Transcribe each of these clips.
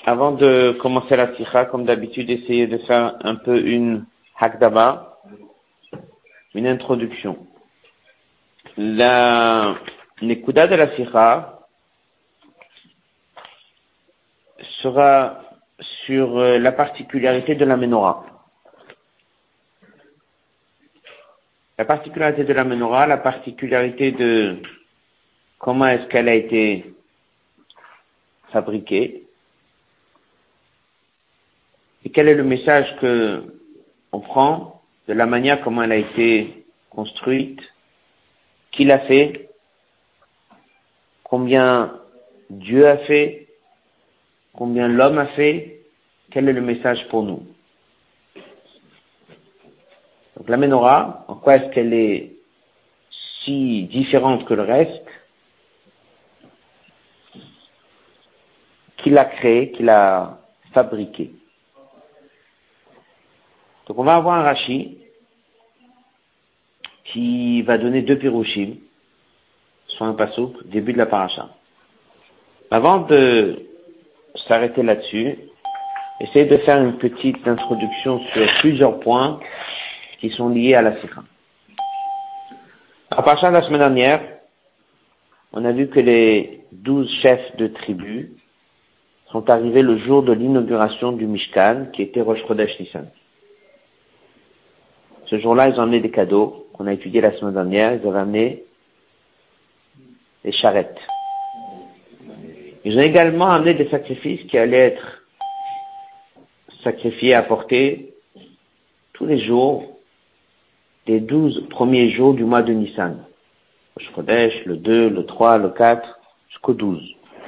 Avant de commencer la sikha, comme d'habitude, essayez de faire un peu une hakdama, une introduction. La nekuda de la sikha sera sur la particularité de la menorah. La particularité de la menorah, la particularité de comment est-ce qu'elle a été fabriquée, et quel est le message que on prend de la manière comment elle a été construite, qui l'a fait, combien Dieu a fait, combien l'homme a fait, quel est le message pour nous. Donc la menorah, en quoi est-ce qu'elle est si différente que le reste? Qui l'a créée, qui l'a fabriquée? Donc on va avoir un Rashi qui va donner deux pirouchim, soit un pasouk, début de la paracha. Avant de s'arrêter là-dessus, essayez de faire une petite introduction sur plusieurs points qui sont liés à la sikha. À paracha de la semaine dernière, on a vu que les 12 chefs de tribus sont arrivés le jour de l'inauguration du Mishkan, qui était Rosh Chodesh Nissan. Ce jour-là, ils ont amené des cadeaux qu'on a étudiés la semaine dernière. Ils avaient amené des charrettes. Ils ont également amené des sacrifices qui allaient être sacrifiés, apportés tous les jours des 12 premiers jours du mois de Nissan. Rosh Chodesh, le 2, le 3, le 4, jusqu'au 12.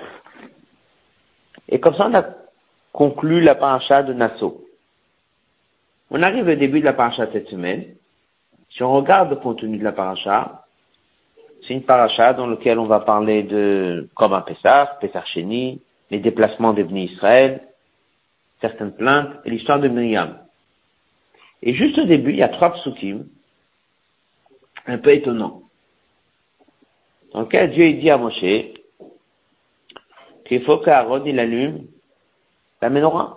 Et comme ça, on a conclu la paracha de Nassau. On arrive au début de la paracha cette semaine. Si on regarde le contenu de la paracha, c'est une paracha dans laquelle on va parler de comme un Pessah, Pessah Sheni, les déplacements des Bnei Israël, certaines plaintes et l'histoire de Myriam. Et juste au début, il y a 3 psukim un peu étonnants. Dans lequel Dieu dit à Moshe qu'il faut qu'Aaron il allume la menorah.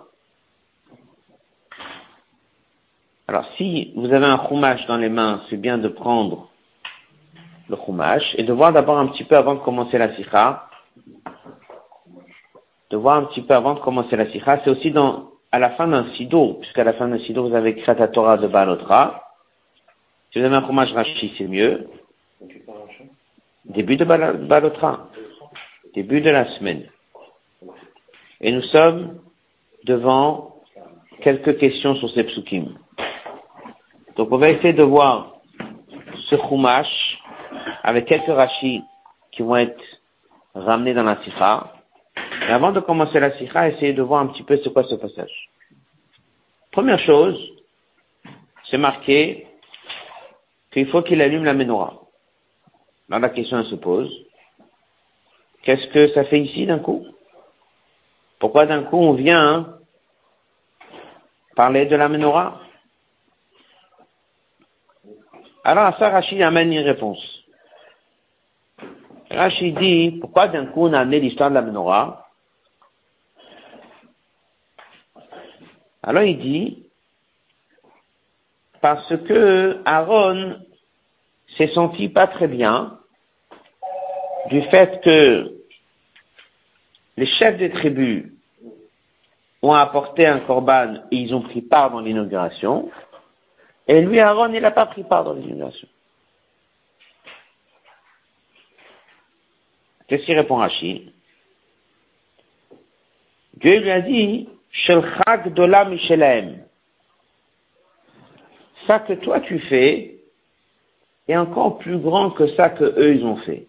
Alors, si vous avez un chumash dans les mains, c'est bien de prendre le chumash et de voir d'abord un petit peu avant de commencer la sikha. C'est aussi à la fin d'un sidour, puisqu'à la fin d'un sidour, vous avez écrit la Torah de Balotra. Si vous avez un chumash Rashi, c'est mieux. Début de Balotra. Début de la semaine. Et nous sommes devant quelques questions sur ces psukim. Donc on va essayer de voir ce chumash avec quelques rachis qui vont être ramenés dans la sikha. Et avant de commencer la sikha, essayez de voir un petit peu c'est quoi ce passage. Première chose, c'est marqué qu'il faut qu'il allume la menorah. Alors la question elle se pose, qu'est-ce que ça fait ici d'un coup? Pourquoi d'un coup on vient parler de la menorah? Alors à ça, Rashi amène une réponse. Rashi dit, pourquoi d'un coup on a amené l'histoire de la menorah? Alors il dit, parce que Aaron s'est senti pas très bien du fait que les chefs des tribus ont apporté un korban et ils ont pris part dans l'inauguration, et lui, Aaron, il n'a pas pris part dans l'inauguration. Qu'est-ce qu'il répond Rashi? Dieu lui a dit, Shel Chag Dola Mishelaem. Ça que toi tu fais est encore plus grand que ça que eux ils ont fait.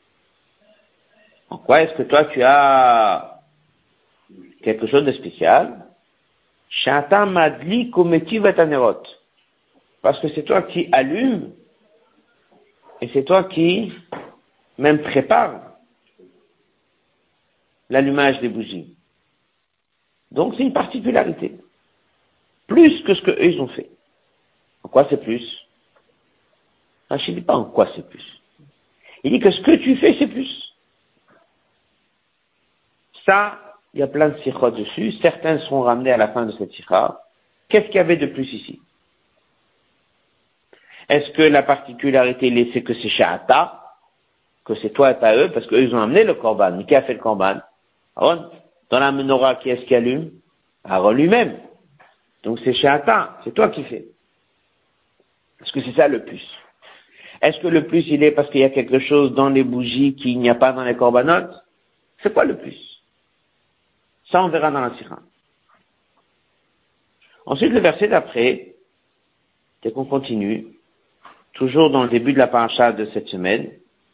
En quoi est-ce que toi tu as quelque chose de spécial? Shata Madli Kometi Vatanerot. Parce que c'est toi qui allume et c'est toi qui même prépare l'allumage des bougies. Donc c'est une particularité. Plus que ce que eux ils ont fait. En quoi c'est plus? Je ne dis pas en quoi c'est plus. Il dit que ce que tu fais c'est plus. Ça, il y a plein de sikhot dessus, certains seront ramenés à la fin de cette sikha. Qu'est-ce qu'il y avait de plus ici? Est-ce que la particularité, c'est que c'est Sha'ata, que c'est toi et pas eux, parce qu'eux, ils ont amené le korban. Mais qui a fait le korban? Aaron. Dans la menorah, qui est-ce qui allume? Aaron lui-même. Donc c'est Sha'ata, c'est toi qui fais. Est-ce que c'est ça le plus? Est-ce que le plus, il est parce qu'il y a quelque chose dans les bougies qu'il n'y a pas dans les corbanotes? C'est quoi le plus? Ça, on verra dans la sikha. Ensuite, le verset d'après, dès qu'on continue, toujours dans le début de la paracha de cette semaine,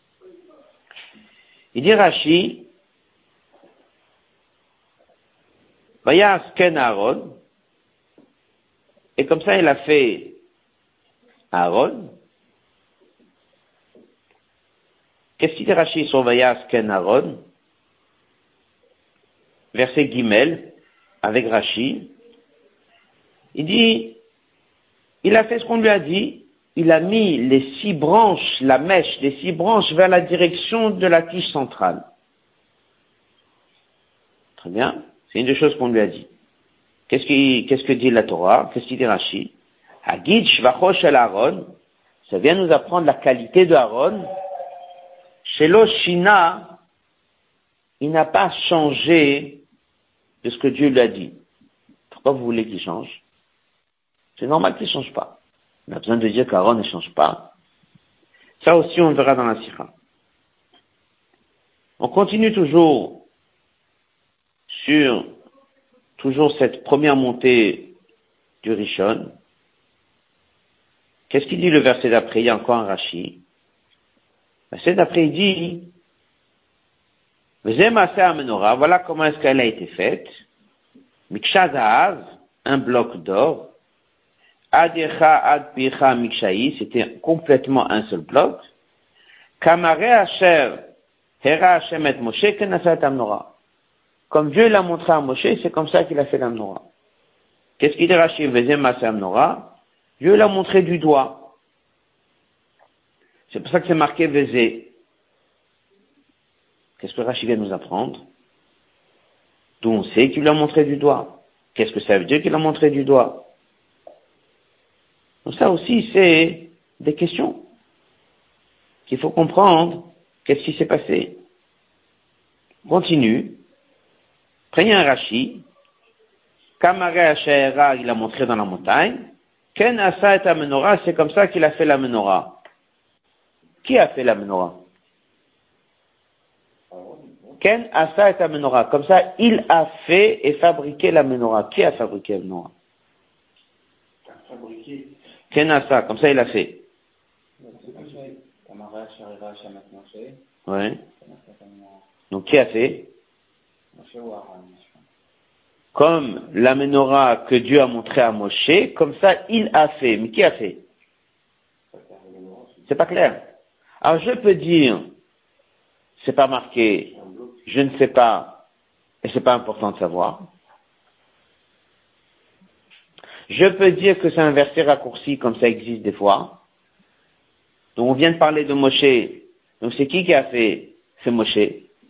il dit Rashi, Vayas ken Aaron, et comme ça il a fait Aaron. Qu'est-ce qu'il dit Rashi sur Vayas ken Aaron? Verset Gimel, avec Rashi, il dit, il a fait ce qu'on lui a dit, il a mis les 6 branches, la mèche des 6 branches vers la direction de la tige centrale. Très bien. C'est une des choses qu'on lui a dit. Qu'est-ce que dit la Torah? Qu'est-ce qu'il dit Rashi? Hagid shvacho shel Aaron. Ça vient nous apprendre la qualité de Aaron. Shelo shina, il n'a pas changé de ce que Dieu lui a dit. Pourquoi vous voulez qu'il change? C'est normal qu'il ne change pas. On a besoin de dire qu'Aaron ne change pas. Ça aussi, on verra dans la sikha. On continue toujours sur cette première montée du Rishon. Qu'est-ce qu'il dit le verset d'après? Il y a encore un Rashi. Le verset d'après, il dit, menorah, voilà comment est-ce qu'elle a été faite. Miksha zahav, un bloc d'or. Adecha ad picha mikshaï, c'était complètement un seul bloc. Kamare asher, hera Hashem et Moshe, kenasat menorah. Comme Dieu l'a montré à Moshe, c'est comme ça qu'il a fait la menorah. Qu'est-ce qu'il dit Rashi? Vezem asher menorah. Dieu l'a montré du doigt. C'est pour ça que c'est marqué Vezé. Qu'est-ce que Rashi vient nous apprendre? D'où on sait qu'il l'a montré du doigt. Qu'est-ce que ça veut dire qu'il l'a montré du doigt? Donc ça aussi, c'est des questions qu'il faut comprendre. Qu'est-ce qui s'est passé? Continue. Après, il y a un Rashi. Kamare Ashaera, il a montré dans la montagne. Ken Asa et Menorah, c'est comme ça qu'il a fait la menorah. Qui a fait la menorah? Ken Asa et Menorah. Comme ça, il a fait et fabriqué la menorah. Qui a fabriqué la menorah? Ken Asa, comme ça il a fait. Ouais. Donc qui a fait? Comme la menorah que Dieu a montré à Moshe, comme ça il a fait. Mais qui a fait? C'est pas clair. Alors je peux dire, c'est pas marqué, je ne sais pas, et c'est pas important de savoir. Je peux dire que c'est un verset raccourci, comme ça existe des fois. Donc on vient de parler de Moshe. Donc c'est qui a fait? C'est Moshe.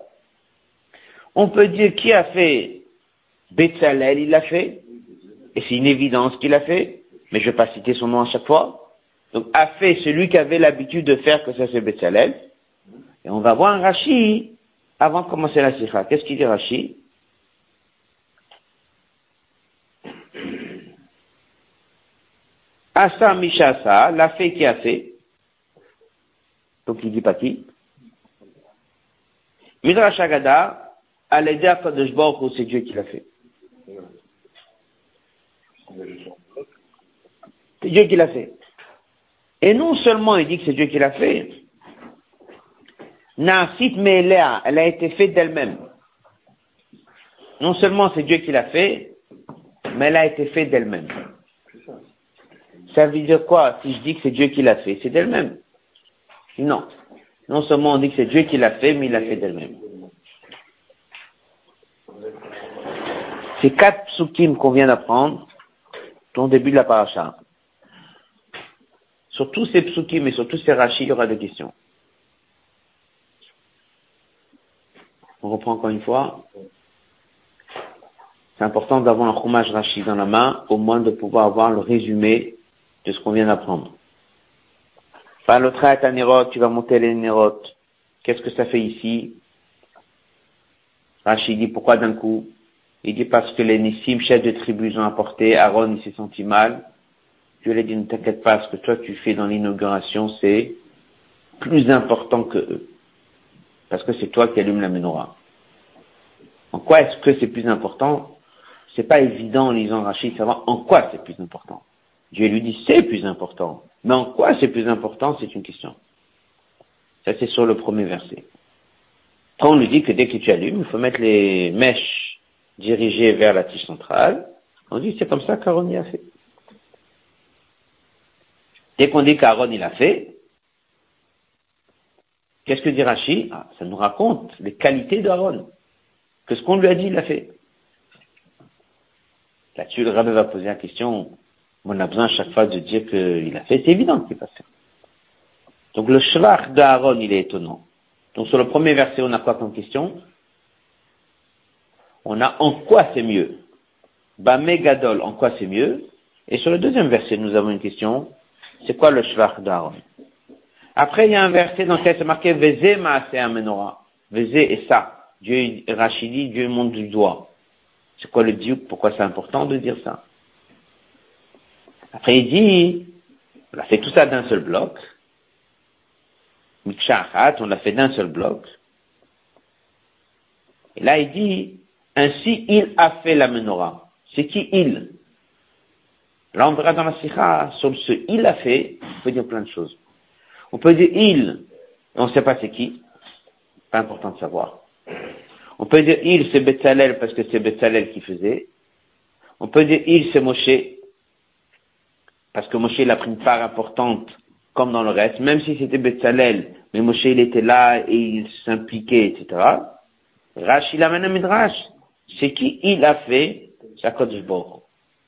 On peut dire qui a fait? Betzalel, il l'a fait. Et c'est une évidence qu'il a fait. Mais je ne vais pas citer son nom à chaque fois. Donc a fait celui qui avait l'habitude de faire que ça c'est Betzalel. Et on va voir un Rashi avant de commencer la sikha. Qu'est-ce qu'il dit Rashi? Asa Mishasa, l'a fait qui a fait. Donc il dit pas qui. Midrash Agada, Al-Eder Kadosh Baruch Hu, c'est Dieu qui l'a fait. C'est Dieu qui l'a fait. Et non seulement il dit que c'est Dieu qui l'a fait, Naasit Me'elea, elle a été faite d'elle-même. Non seulement c'est Dieu qui l'a fait, mais elle a été faite d'elle-même. Ça veut dire quoi si je dis que c'est Dieu qui l'a fait? C'est d'elle-même. Non. Non seulement on dit que c'est Dieu qui l'a fait, mais il l'a fait d'elle-même. C'est 4 psukim qu'on vient d'apprendre au début de la paracha. Sur tous ces psukim et sur tous ces rachis, il y aura des questions. On reprend encore une fois. c'est important d'avoir un Chumash Rashi dans la main, au moins de pouvoir avoir le résumé de ce qu'on vient d'apprendre. Par le trait à Nérot, tu vas monter les Nérot. Qu'est-ce que ça fait ici? Rashi dit pourquoi d'un coup? Il dit parce que les Nissim, chefs de tribus, ont apporté, Aaron il s'est senti mal. Dieu lui a dit ne t'inquiète pas, ce que toi tu fais dans l'inauguration, c'est plus important que eux. Parce que c'est toi qui allumes la menorah. En quoi est-ce que c'est plus important? C'est pas évident en lisant Rashi de savoir en quoi c'est plus important. Dieu lui dit c'est plus important. Mais en quoi c'est plus important, c'est une question. Ça c'est sur le premier verset. Quand on lui dit que dès que tu allumes, il faut mettre les mèches dirigées vers la tige centrale, on dit c'est comme ça qu'Aaron y a fait. Dès qu'on dit qu'Aaron il a fait, qu'est-ce que dit Rashi? Ça nous raconte les qualités d'Aaron. Que ce qu'on lui a dit, il l'a fait. Là-dessus, le rabbin va poser la question, on a besoin à chaque fois de dire qu'il a fait, c'est évident qu'il va faire. Donc le shvach d'Aaron, il est étonnant. Donc sur le premier verset, on a quoi comme question? On a en quoi c'est mieux? Bamé gadol, en quoi c'est mieux? Et sur le deuxième verset, nous avons une question, c'est quoi le shvach d'Aaron? Après, il y a un verset dans lequel c'est marqué Vezé maaseh menorah. Vezé et ça. Dieu, Rachidi, Dieu montre du doigt. C'est quoi le diouk? Pourquoi c'est important de dire ça? Après, il dit, on a fait tout ça d'un seul bloc. Mikshachat, on l'a fait d'un seul bloc. Et là, il dit, ainsi il a fait la menorah. C'est qui il? Là, on verra dans la sikha, sur ce il a fait, on peut dire plein de choses. On peut dire il, et on ne sait pas c'est qui. Pas important de savoir. On peut dire il, c'est Betzalel parce que c'est Betzalel qui faisait. On peut dire il, c'est Moshe, parce que Moshe il a pris une part importante comme dans le reste, même si c'était Betzalel, mais Moshe il était là et il s'impliquait, etc. Rashi il amène un midrash. C'est qui il a fait Shakodesh Baruch.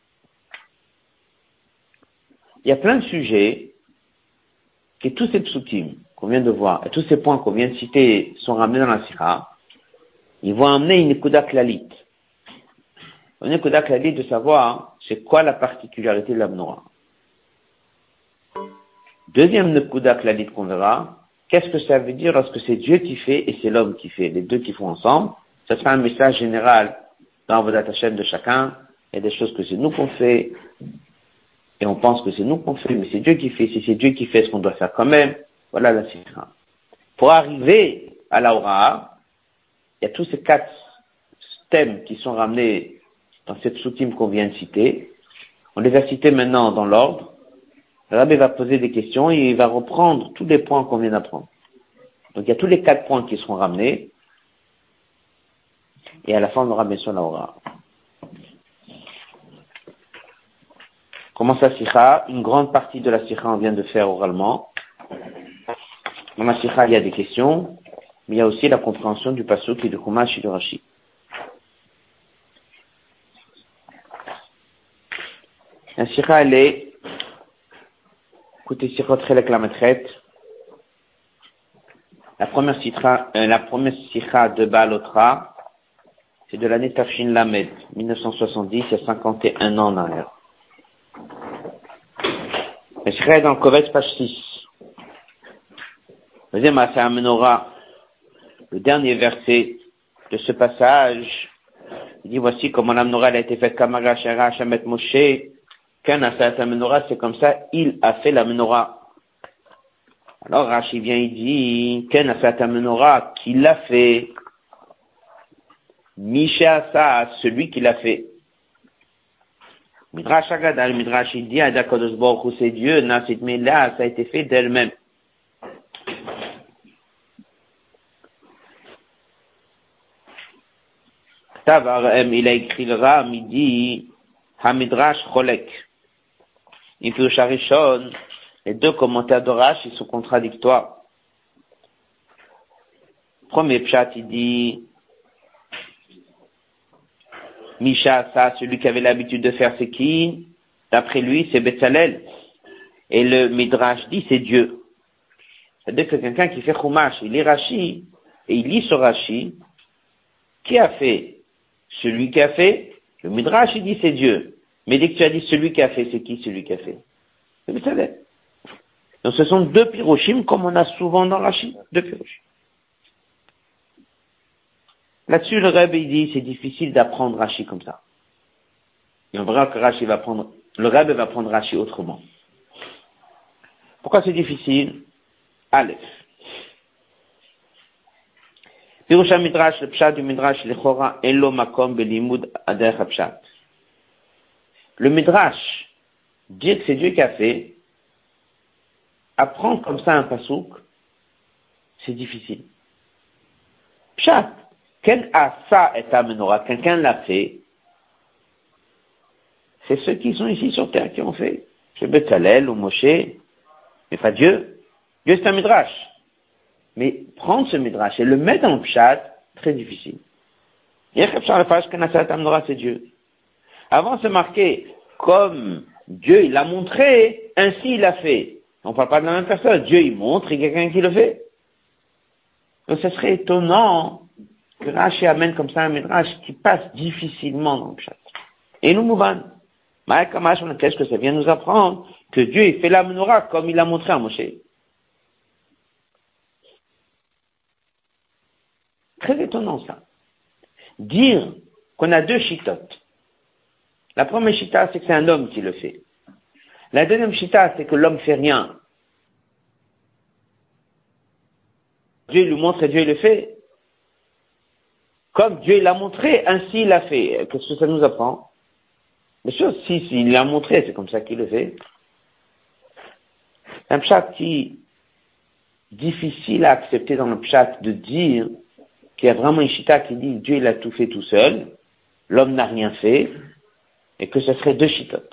Il y a plein de sujets que tous ces psukim qu'on vient de voir et tous ces points qu'on vient de citer sont ramenés dans la Sikha. Ils vont amener une Nekuda Klalit. Une Nekuda Klalit de savoir c'est quoi la particularité de la menorah. Deuxième Nekuda Klalit qu'on verra, qu'est-ce que ça veut dire lorsque c'est Dieu qui fait et c'est l'homme qui fait, les deux qui font ensemble. Ça sera un message général dans votre Hashem de chacun. Il y a des choses que c'est nous qu'on fait et on pense que c'est nous qu'on fait, mais c'est Dieu qui fait. Si c'est Dieu qui fait ce qu'on doit faire quand même, voilà la sikha. Pour arriver à la Hora, il y a tous ces 4 thèmes qui sont ramenés dans cette soutime qu'on vient de citer. On les a cités maintenant dans l'ordre. Le rabbin va poser des questions et il va reprendre tous les points qu'on vient d'apprendre. Donc il y a tous les 4 points qui seront ramenés. Et à la fin, on aura bien sûr la Hora. Comment ça sikha? Une grande partie de la sikha on vient de faire oralement. Dans la sikha, il y a des questions, mais il y a aussi la compréhension du pasuk et du chumash et du rashi. La sikha, elle est, écoutez, sikhot chelek la maîtrette. La première sikha de Baalotra, c'est de l'année Tafshin Lamed, 1970, il y a 51 ans en arrière. La sikha est dans le Kovetz, page 6. Deuxième Maaseh Menorah, le dernier verset de ce passage, il dit voici comment la menorah a été faite Kamara Shara Shamet Moshe, qu'un Asat Menorah, c'est comme ça, il a fait la menorah. Alors Rashi vient, il dit, qu'un Asat Menorah, qui l'a fait, Misha Asa, celui qui l'a fait. Midrash Agadal, Midrash il dit, Adakodos Baruch c'est Dieu, Nasit Mela, ça a été fait d'elle-même. Il a écrit le Ram, il dit, Hamidrash Cholek. Il peut Charishon, les 2 commentaires de Rash, ils sont contradictoires. Premier pshat, il dit, Misha, ça, celui qui avait l'habitude de faire, c'est qui? D'après lui, c'est Betzalel. Et le Midrash dit, c'est Dieu. C'est-à-dire que quelqu'un qui fait Chumash, il lit Rashi, et il lit sur Rashi, qui a fait? Celui qui a fait, Le Midrash, il dit c'est Dieu. Mais dès que tu as dit celui qui a fait, c'est qui celui qui a fait? C'est Betzalel. Donc ce sont deux piroshim, comme on a souvent dans Rashi, deux piroshim. Là-dessus, le Rebbe, il dit, c'est difficile d'apprendre Rashi comme ça. Et on verra que le Rebbe va prendre Rashi autrement. Pourquoi c'est difficile? Aleph. Pirush midrash, le pshat du midrash, l'echora, elo makom belimud ader pshat. Le midrash, dire que c'est Dieu qui a fait, apprendre comme ça un pasouk, c'est difficile. Pshat, quel asa est à menorah, quelqu'un l'a fait, c'est ceux qui sont ici sur terre qui ont fait. C'est Betzalel ou Moshe, mais pas Dieu. Dieu c'est un midrash. Mais prendre ce midrash et le mettre dans le pshat, très difficile. C'est Dieu. Avant c'est marqué, comme Dieu il l'a montré, ainsi il l'a fait. On ne parle pas de la même personne. Dieu il montre et quelqu'un qui le fait. Donc ce serait étonnant que Rashi amène comme ça un midrash qui passe difficilement dans le pshat. Et nous mouvan. Qu'est-ce que ça vient nous apprendre? Que Dieu il fait la menorah comme il l'a montré à Moshe. Très étonnant ça. Dire qu'on a deux chitotes. La première chita, c'est que c'est un homme qui le fait. La deuxième chita, c'est que l'homme fait rien. Dieu lui montre et Dieu le fait. Comme Dieu l'a montré, ainsi il l'a fait. Qu'est-ce que ça nous apprend? Bien sûr, s'il l'a montré, c'est comme ça qu'il le fait. C'est un pshat qui difficile à accepter dans le pshat de dire qu'il y a vraiment une chita qui dit Dieu il a tout fait tout seul, l'homme n'a rien fait, et que ce serait deux chitotes.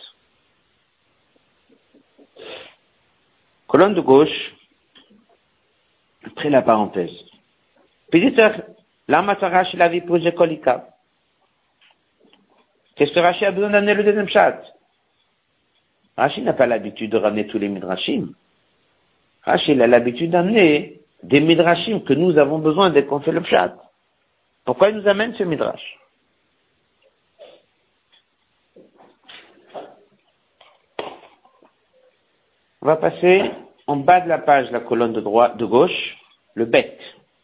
Colonne de gauche, après la parenthèse. Péditeur, lama Rashi l'avait posé kolika. Qu'est-ce que Rashi a besoin d'amener le deuxième pshat? Rashi n'a pas l'habitude de ramener tous les midrashim. Rashi il a l'habitude d'amener des midrashim que nous avons besoin dès qu'on fait le pshat. Pourquoi il nous amène ce midrash? On va passer en bas de la page, la colonne de gauche, le bet.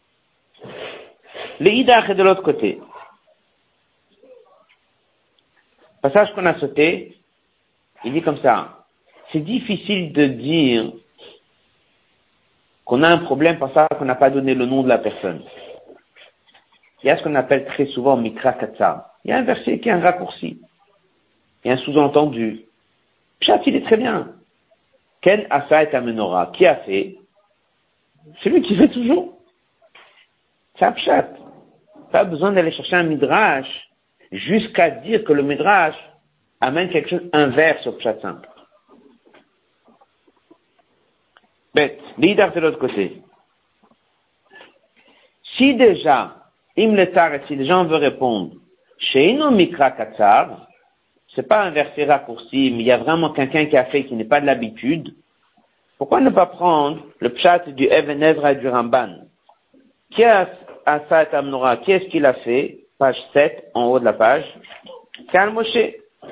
Le idach est de l'autre côté. Passage qu'on a sauté, il dit comme ça. C'est difficile de dire qu'on a un problème parce qu'on n'a pas donné le nom de la personne. Il y a ce qu'on appelle très souvent Mikra Katsar. Il y a un verset qui est un raccourci. Il y a un sous-entendu. Pshat, il est très bien. Ken Asa et Amenora. Qui a fait? Celui qui fait toujours. C'est un pshat. Pas besoin d'aller chercher un midrash jusqu'à dire que le midrash amène quelque chose inverse au pshat simple. Bête. L'idar de l'autre côté. Si déjà, si déjà on veut répondre, chez Ino Mikra Katsar, c'est pas un verset raccourci, mais il y a vraiment quelqu'un qui a fait qui n'est pas de l'habitude. Pourquoi ne pas prendre le pshat du Even Ezra et du Ramban? Qui a Asa et Amnora? Qui est-ce qu'il a fait? Page 7, en haut de la page. Ken Moshe.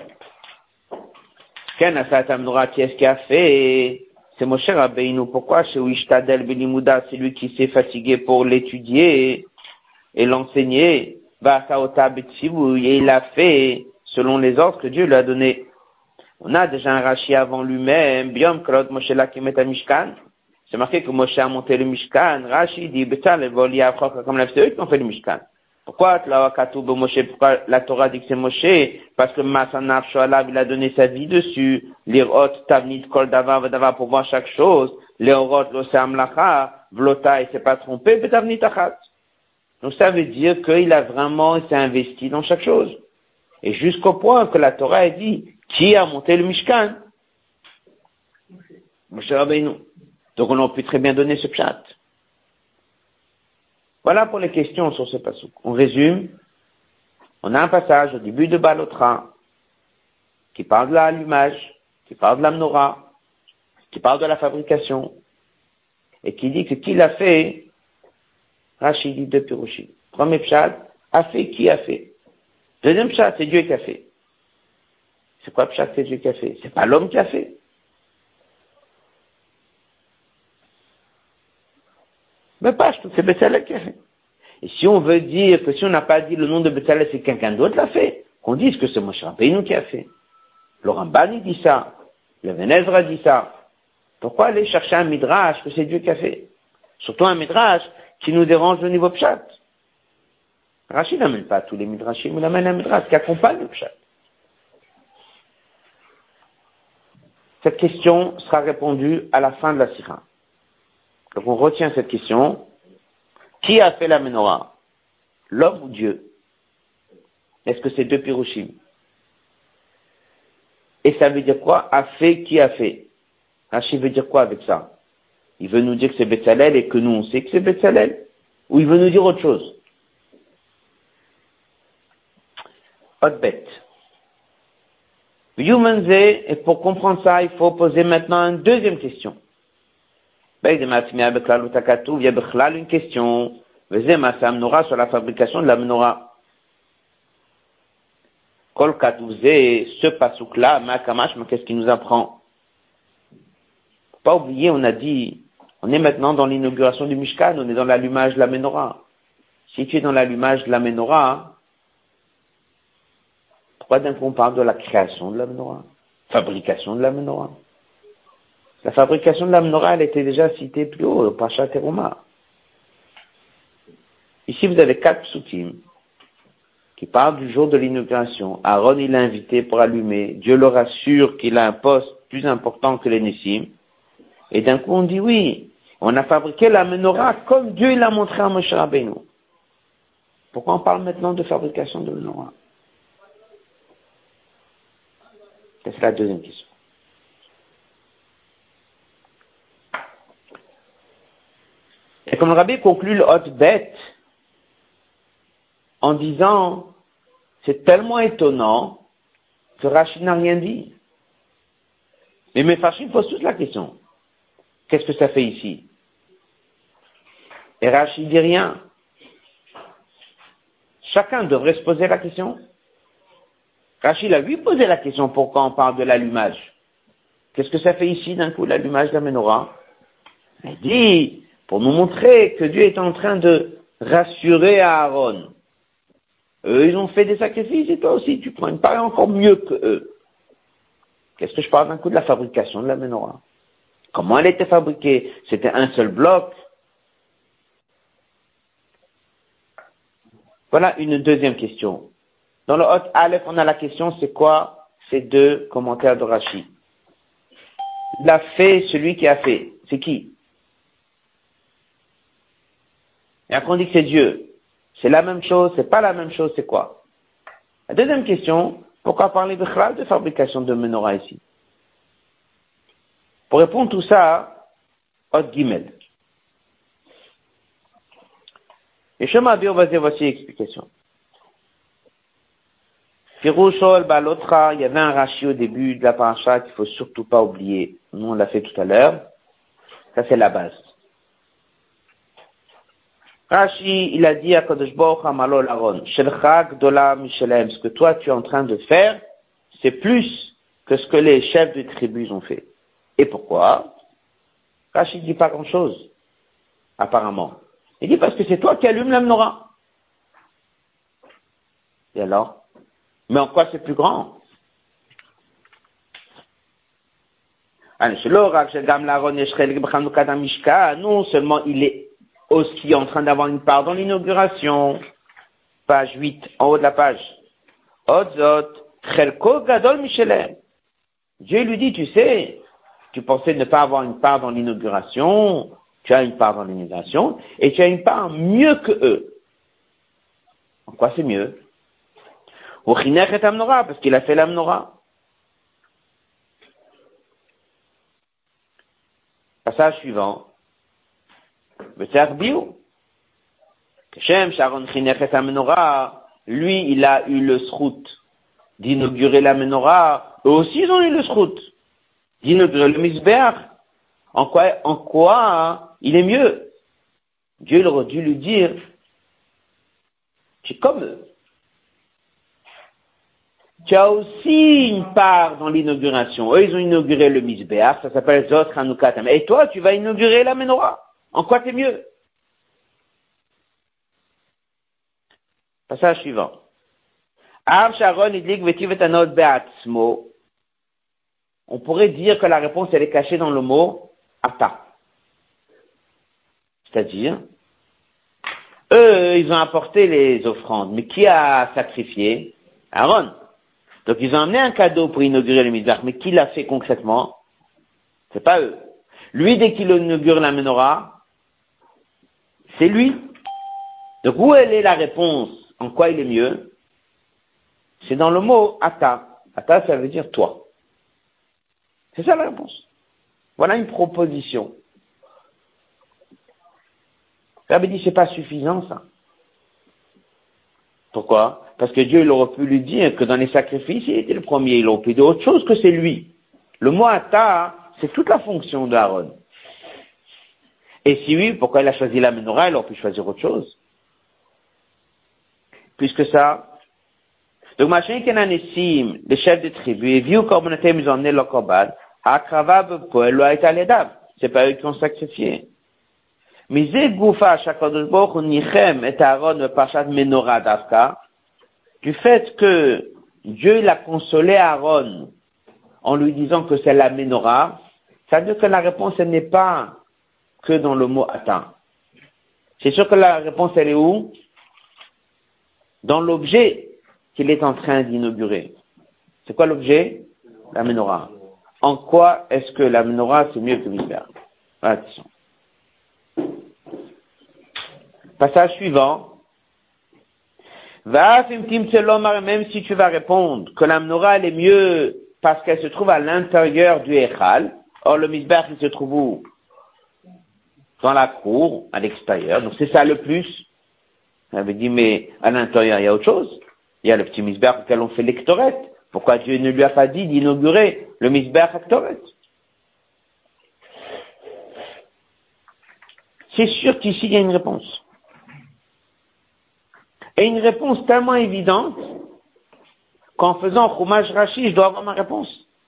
Ken Asa et Amnora, qui est-ce qui a fait? C'est Moshe Rabbeinu. Pourquoi? Chez Uishtadel Bilimuda, c'est lui qui s'est fatigué pour l'étudier et l'enseigner. Vasaota Betsivu, et il a fait selon les ordres que Dieu lui a donnés. On a déjà un Rashi avant lui-même, Biom Krod Moshe Lakimet Mishkan. C'est marqué que Moshe a monté le Mishkan. Rashi dit, Betzalel Voli Achok, comme c'est eux qui ont fait le Mishkan. Pourquoi pourquoi la Torah dit que c'est Moshe? Parce que Masanaf Shoalav, il a donné sa vie dessus. L'irot Tavnit Kol Davar Vadava pour voir chaque chose. L'irot Lose Amlacha, Vlota, il s'est pas trompé, Betavnit Achat. Donc ça veut dire qu'il a vraiment, il s'est investi dans chaque chose. Et jusqu'au point que la Torah a dit, qui a monté le Mishkan? Moshe Rabbeinu. Donc on aurait pu très bien donner ce pshat. Voilà pour les questions sur ce passouk. On résume. On a un passage au début de Balotra qui parle de l'allumage, qui parle de la menorah, qui parle de la fabrication et qui dit que qui l'a fait, Rashi dit deux pirouchim. Premier pshat, a fait qui a fait. Deuxième pshat, c'est Dieu qui a fait. C'est quoi pshat, c'est Dieu qui a fait? C'est pas l'homme qui a fait. Mais pas, c'est Betzalel qui a fait. Et si on veut dire que si on n'a pas dit le nom de Betzalel, c'est quelqu'un d'autre l'a fait, qu'on dise que c'est Moshe Rabbeinu qui a fait. Le Ramban dit ça. Le Ben Ezra dit ça. Pourquoi aller chercher un midrash que c'est Dieu qui a fait? Surtout un midrash qui nous dérange au niveau pshat. Rachid n'amène pas tous les midrashim, il amène un midrash qui accompagne le pshat. Cette question sera répondue à la fin de la sikha. Donc on retient cette question. Qui a fait la menorah? L'homme ou Dieu? Est-ce que c'est deux pirushim? Et ça veut dire quoi? A fait, qui a fait? Rachid veut dire quoi avec ça? Il veut nous dire que c'est Betzalel et que nous on sait que c'est Betzalel? Ou il veut nous dire autre chose? Autre bête. Et pour comprendre ça, il faut poser maintenant une deuxième question. Il y a une question. Sur la fabrication de la menorah. Kol Katouze, ce pasouk-là, Makamash, mais qu'est-ce qu'il nous apprend? Faut pas oublier, on a dit, on est maintenant dans l'inauguration du Mishkan, on est dans l'allumage de la menorah. Si tu es dans l'allumage de la menorah, pourquoi d'un coup on parle de la création de la menorah? Fabrication de la menorah. La fabrication de la menorah, elle était déjà citée plus haut, au Parashat Teruma. Ici, vous avez 4 psukim qui parlent du jour de l'inauguration. Aaron, il l'a invité pour allumer. Dieu le rassure qu'il a un poste plus important que les Nessim. Et d'un coup, on dit oui, on a fabriqué la menorah comme Dieu l'a montré à Moshe Rabbeinu. Pourquoi on parle maintenant de fabrication de menorah? C'est la deuxième question. Et comme le Rabbi conclut le hot bet en disant, c'est tellement étonnant que Rachid n'a rien dit. Mais mes Fachim posent toute la question. Qu'est-ce que ça fait ici? Et Rachid dit rien. Chacun devrait se poser la question. Rachid a lui posé la question pourquoi on parle de l'allumage. Qu'est-ce que ça fait ici d'un coup l'allumage de la menorah? Il dit, pour nous montrer que Dieu est en train de rassurer Aaron. Eux, ils ont fait des sacrifices et toi aussi, tu prends une part encore mieux que eux. Qu'est-ce que je parle d'un coup de la fabrication de la menorah? Comment elle était fabriquée? C'était un seul bloc. Voilà une deuxième question. Dans le Hot Aleph, on a la question, c'est quoi ces deux commentaires de Rashi? L'a fait celui qui a fait. C'est qui? Et après on dit que c'est Dieu. C'est la même chose, c'est pas la même chose, c'est quoi? La deuxième question, pourquoi parler de chlal de fabrication de menorah ici? Pour répondre tout ça, Hot Gimel. Et Shema Abir va dire voici l'explication. Firouchol Balotra, il y avait un Rashi au début de la paracha qu'il faut surtout pas oublier. Nous on l'a fait tout à l'heure. Ça c'est la base. Rashi, il a dit à Kadosh Baruch Hamalol Aaron, Shelcha Gdola Mishelem, ce que toi tu es en train de faire, c'est plus que ce que les chefs de tribus ont fait. Et pourquoi? Rashi dit pas grand chose, apparemment. Il dit parce que c'est toi qui allumes la menorah. Et alors? Mais en quoi c'est plus grand? Non seulement il est aussi en train d'avoir une part dans l'inauguration. Page 8, en haut de la page. Dieu lui dit, tu sais, tu pensais ne pas avoir une part dans l'inauguration, tu as une part dans l'inauguration, et tu as une part mieux que eux. En quoi c'est mieux? Parce qu'il a fait la menorah. Passage suivant. Lui, il a eu le srout d'inaugurer la menorah. Eux aussi, ils ont eu le srout d'inaugurer le misbeach. En quoi il est mieux? Dieu aurait dû lui dire, tu es comme eux. tu as aussi une part dans l'inauguration. Eux, ils ont inauguré le Mizbeach, ça s'appelle Zot Chanukah. Et toi, tu vas inaugurer la Menorah. En quoi t'es mieux? Passage suivant. On pourrait dire que la réponse, elle est cachée dans le mot Ata. C'est-à-dire, eux, ils ont apporté les offrandes. Mais qui a sacrifié? Aaron. Donc ils ont amené un cadeau pour inaugurer le Mizbeach. Mais qui l'a fait concrètement? C'est pas eux. Lui, dès qu'il inaugure la Menorah, c'est lui. Donc où elle est la réponse? En quoi il est mieux? C'est dans le mot Ata. Ata, ça veut dire toi. C'est ça la réponse. Voilà une proposition. Rabbi dit, c'est pas suffisant, ça. Pourquoi? Parce que Dieu, il aurait pu lui dire que dans les sacrifices, il était le premier. Il aurait pu dire autre chose que c'est lui. Le mot Ata, c'est toute la fonction d'Aaron. Et si oui, pourquoi il a choisi la Menorah? Il aurait pu choisir autre chose. Puisque ça, donc, machin kenanessim, les chefs de tribu, et vu comme on était mis en le korban, hakrava poel lo aita ledab. C'est pas eux qui ont sacrifié. Mais zé goufa shakadosh baruch hu nichem et Aaron parashat Menorah davka, du fait que Dieu il a consolé Aaron en lui disant que c'est la Menorah, ça veut dire que la réponse elle n'est pas que dans le mot ata. C'est sûr que la réponse elle est où? Dans l'objet qu'il est en train d'inaugurer. C'est quoi l'objet? La Menorah. En quoi est-ce que la Menorah c'est mieux que le Mizbeach? Voilà la question. Passage suivant. Même si tu vas répondre que la Menorah elle est mieux parce qu'elle se trouve à l'intérieur du Echal. Or le Mizbeach il se trouve où? Dans la cour, à l'extérieur. Donc c'est ça le plus. On avait dit mais à l'intérieur il y a autre chose. Il y a le petit Mizbeach auquel on fait l'Ektoret. Pourquoi Dieu ne lui a pas dit d'inaugurer le Mizbeach Ektoret? C'est sûr qu'ici il y a une réponse. Et une réponse tellement évidente qu'en faisant Chumash Rashi, je dois avoir ma réponse.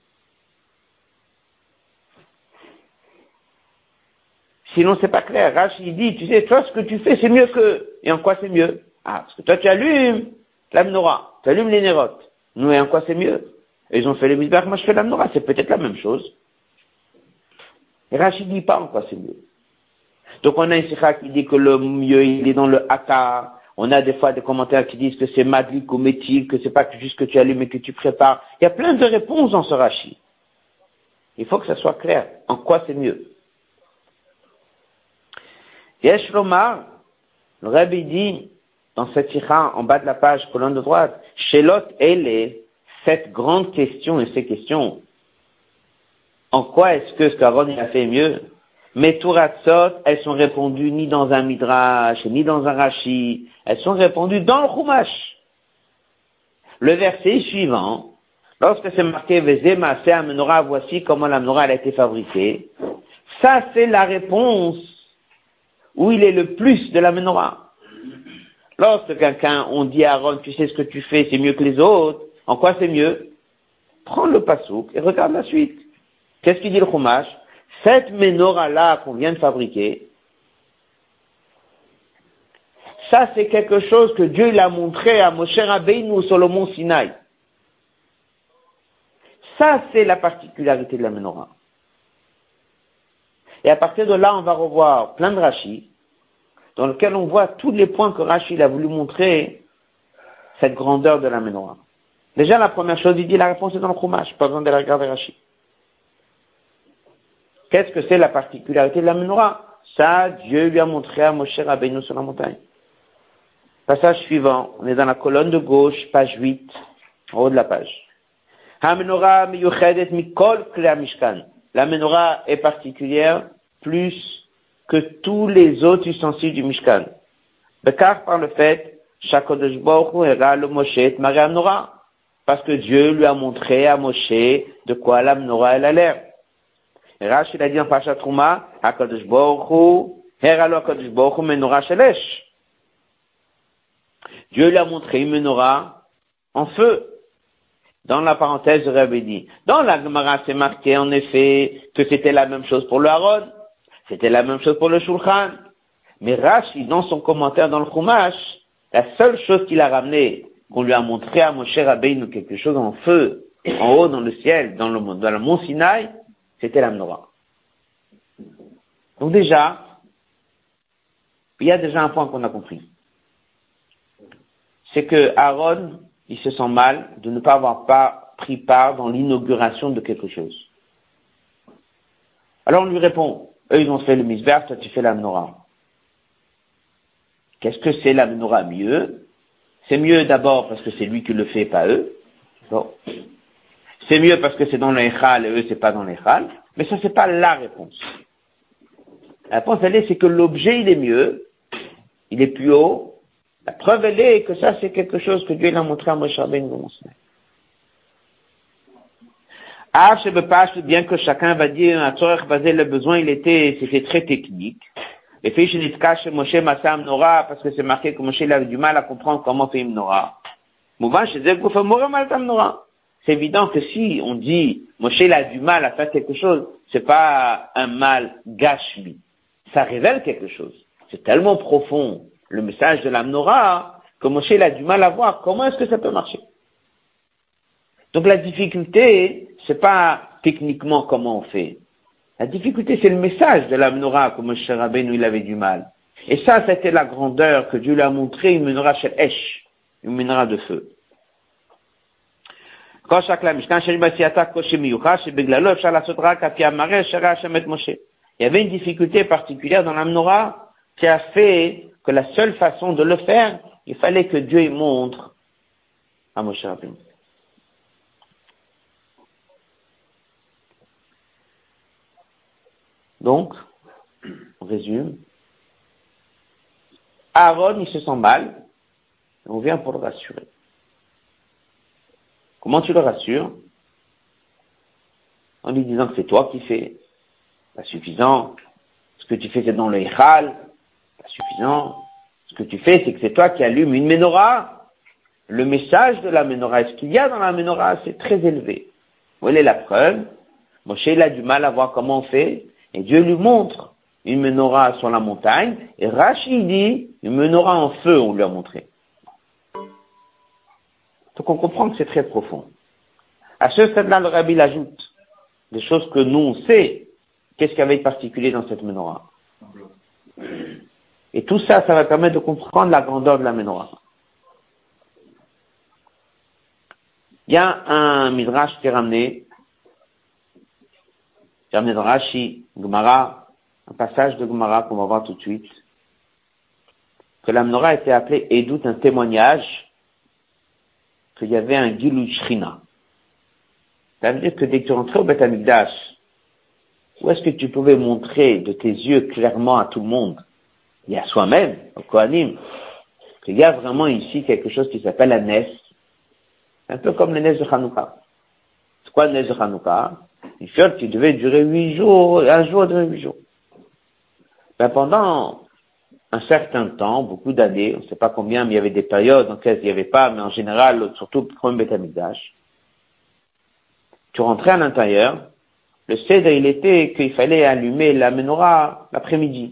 Sinon c'est pas clair. Rashi dit, tu sais, toi ce que tu fais c'est mieux que. Et en quoi c'est mieux? Ah, parce que toi tu allumes la Menorah, tu allumes les Nérotes. Nous, et en quoi c'est mieux? Et ils ont fait le Mizbeach, moi je fais la Menorah, c'est peut-être la même chose. Et Rashi dit pas en quoi c'est mieux. Donc on a un sikha qui dit que le mieux il est dans le haka. On a des fois des commentaires qui disent que c'est madlik ou méthil, que c'est pas juste que tu allumes et que tu prépares. Il y a plein de réponses dans ce Rashi. Il faut que ça soit clair. En quoi c'est mieux? Yesh Lomar, le Rabbi dit dans cette sikha en bas de la page, colonne de droite, Shelot Ele, cette grande question et ces questions. En quoi est-ce que ce qu'Aaron a fait mieux? Mais Touratsot, elles sont répondues ni dans un Midrash, ni dans un Rashi, elles sont répondues dans le Chumash. Le verset suivant, lorsque c'est marqué Vezema c'est Menorah, voici comment la Menorah a été fabriquée, ça c'est la réponse où il est le plus de la Menorah. Lorsque quelqu'un, on dit à Aaron, tu sais ce que tu fais, c'est mieux que les autres, en quoi c'est mieux? Prends le pasouk et regarde la suite. Qu'est-ce qu'il dit le Chumash? Cette Menorah-là qu'on vient de fabriquer, ça c'est quelque chose que Dieu il a montré à Moshe Rabbeinu sur le mont Sinaï. Ça c'est la particularité de la Menorah. Et à partir de là, on va revoir plein de Rashi, dans lequel on voit tous les points que Rashi il a voulu montrer cette grandeur de la Menorah. Déjà la première chose, il dit la réponse est dans le Chumash, pas besoin d'aller regarder Rashi. Qu'est-ce que c'est la particularité de la Menorah? Ça, Dieu lui a montré à Moshe Rabbeinu sur la montagne. Passage suivant, on est dans la colonne de gauche, page 8, en haut de la page. La Menorah est particulière plus que tous les autres ustensiles du Mishkan. Car par le fait, Shakadosh Baruch Hu era le Moshe et Maria Menorah. Parce que Dieu lui a montré à Moshe de quoi la Menorah elle a l'air. Rashi a dit en Parashat Trouma, Hakadosh Baruch Hu, Heralo Hakadosh Baruch Hu Menorah Shelesh. Dieu lui a montré une Menorah en feu. dans la parenthèse de Rabbi dit. Dans la Gemara, c'est marqué en effet que c'était la même chose pour le Haron, c'était la même chose pour le Shulchan. Mais Rashi, dans son commentaire dans le Chumash, la seule chose qu'il a ramené, qu'on lui a montré à Moshe Rabbeinu quelque chose en feu, en haut dans le ciel, dans le mont Sinaï, c'était la menorah. Donc déjà, il y a déjà un point qu'on a compris. C'est que Aaron, il se sent mal de ne pas avoir pris part dans l'inauguration de quelque chose. Alors on lui répond, eux ils ont fait le misbeh, toi tu fais la menorah. Qu'est-ce que c'est la menorah mieux? C'est mieux d'abord parce que c'est lui qui le fait, pas eux. Bon. C'est mieux parce que c'est dans l'Eichal et eux c'est pas dans l'Eichal. Mais ça c'est pas la réponse. La réponse elle est, c'est que l'objet il est mieux, il est plus haut. La preuve elle est que ça c'est quelque chose que Dieu l'a montré à Moshe Rabbeinu dans son bien que chacun va dire, le besoin c'était très technique. Et fait chez Moshe Massa Menorah, parce que c'est marqué que Moshe avait du mal à comprendre comment faire une menorah. C'est évident que si on dit Moshe a du mal à faire quelque chose, c'est pas un mal gashmi. Ça révèle quelque chose. C'est tellement profond, le message de la menorah, que Moshe a du mal à voir comment est-ce que ça peut marcher. Donc la difficulté, c'est pas techniquement comment on fait. La difficulté, c'est le message de la menorah que Moshe Rabbeinu il avait du mal. Et ça, c'était la grandeur que Dieu lui a montré, une menorah shel esh, une menorah de feu. Il y avait une difficulté particulière dans la menorah qui a fait que la seule façon de le faire, il fallait que Dieu y montre à Moshe Rabbeinu. Donc, on résume. Aaron, il se sent mal. On vient pour le rassurer. Comment tu le rassures? En lui disant que c'est toi qui fais. Pas suffisant. Ce que tu fais, c'est dans le Eichal. Pas suffisant. Ce que tu fais, c'est que c'est toi qui allumes une menorah. Le message de la menorah, ce qu'il y a dans la menorah, c'est très élevé. Voilà la preuve. Moshe, il a du mal à voir comment on fait. Et Dieu lui montre une menorah sur la montagne. Et Rashi dit, une menorah en feu, on lui a montré. Donc on comprend que c'est très profond. À ce stade-là, le Rabbi ajoute des choses que nous on sait. Qu'est-ce qu'il y avait de particulier dans cette menorah? Et tout ça, ça va permettre de comprendre la grandeur de la menorah. Il y a un midrash qui est ramené de Rashi, Gemara, un passage de Gemara qu'on va voir tout de suite, que la menorah était appelée Edut, un témoignage, qu'il y avait un Gilui Shrina. Ça veut dire que dès que tu rentrais au Beth Amikdash, où est-ce que tu pouvais montrer de tes yeux clairement à tout le monde, et à soi-même, au Kohanim, qu'il y a vraiment ici quelque chose qui s'appelle la Nes, un peu comme le Nes de Hanouka. C'est quoi le Nes de Hanouka? Une fiole qui devait durer 8 jours, un jour de 8 jours. Ben pendant un certain temps, beaucoup d'années, on ne sait pas combien, mais il y avait des périodes dans lesquelles il n'y avait pas, mais en général, surtout le premier Beth Amikdash, tu rentrais à l'intérieur, le Seder, il était qu'il fallait allumer la menorah l'après-midi.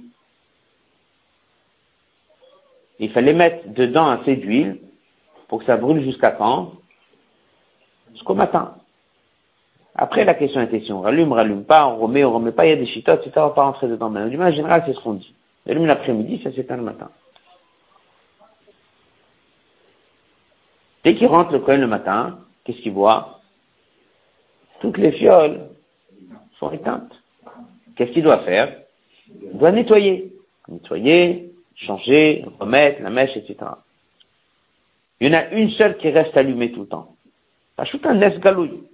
Il fallait mettre dedans assez d'huile pour que ça brûle jusqu'à quand? Jusqu'au matin. Après, la question était si on rallume pas, on remet pas, il y a des chitotes, etc., on va pas rentrer dedans. Mais en général, c'est ce qu'on dit. On allume l'après-midi, ça s'éteint le matin. Dès qu'il rentre le Kohen le matin, qu'est-ce qu'il voit? Toutes les fioles sont éteintes. Qu'est-ce qu'il doit faire? Il doit nettoyer. Nettoyer, changer, remettre la mèche, etc. Il y en a une seule qui reste allumée tout le temps. Ajoute un Nes Galouille.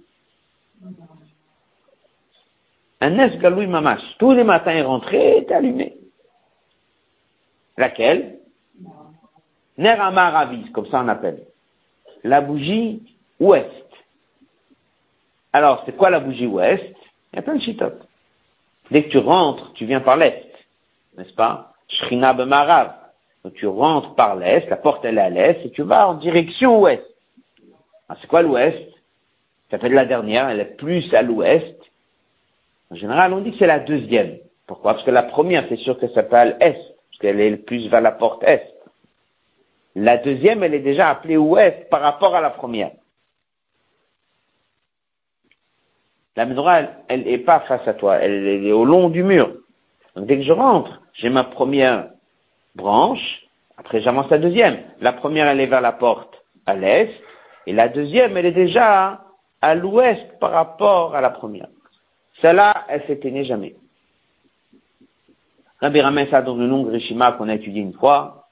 Un Nes Galouille Mamash. Tous les matins, il rentrait, était allumé. Laquelle? Ner Amaravis, comme ça on appelle. La bougie ouest. Alors, c'est quoi la bougie ouest? Il y a plein de chitotes. Dès que tu rentres, tu viens par l'est. N'est-ce pas? Shrina B'Marav. Donc tu rentres par l'est, la porte elle est à l'est, et tu vas en direction ouest. Alors, c'est quoi l'ouest? Ça s'appelle la dernière, elle est plus à l'ouest. En général, on dit que c'est la deuxième. Pourquoi? Parce que la première, c'est sûr que ça s'appelle est, parce qu'elle est plus vers la porte est. La deuxième, elle est déjà appelée ouest par rapport à la première. La menorah, elle est pas face à toi, elle est au long du mur. Donc dès que je rentre, j'ai ma première branche, après j'avance la deuxième. La première, elle est vers la porte à l'est, et la deuxième, elle est déjà à l'ouest par rapport à la première. Celle-là, elle s'éteignait jamais. Rabbi ramène ça dans une longue rishima qu'on a étudié une fois,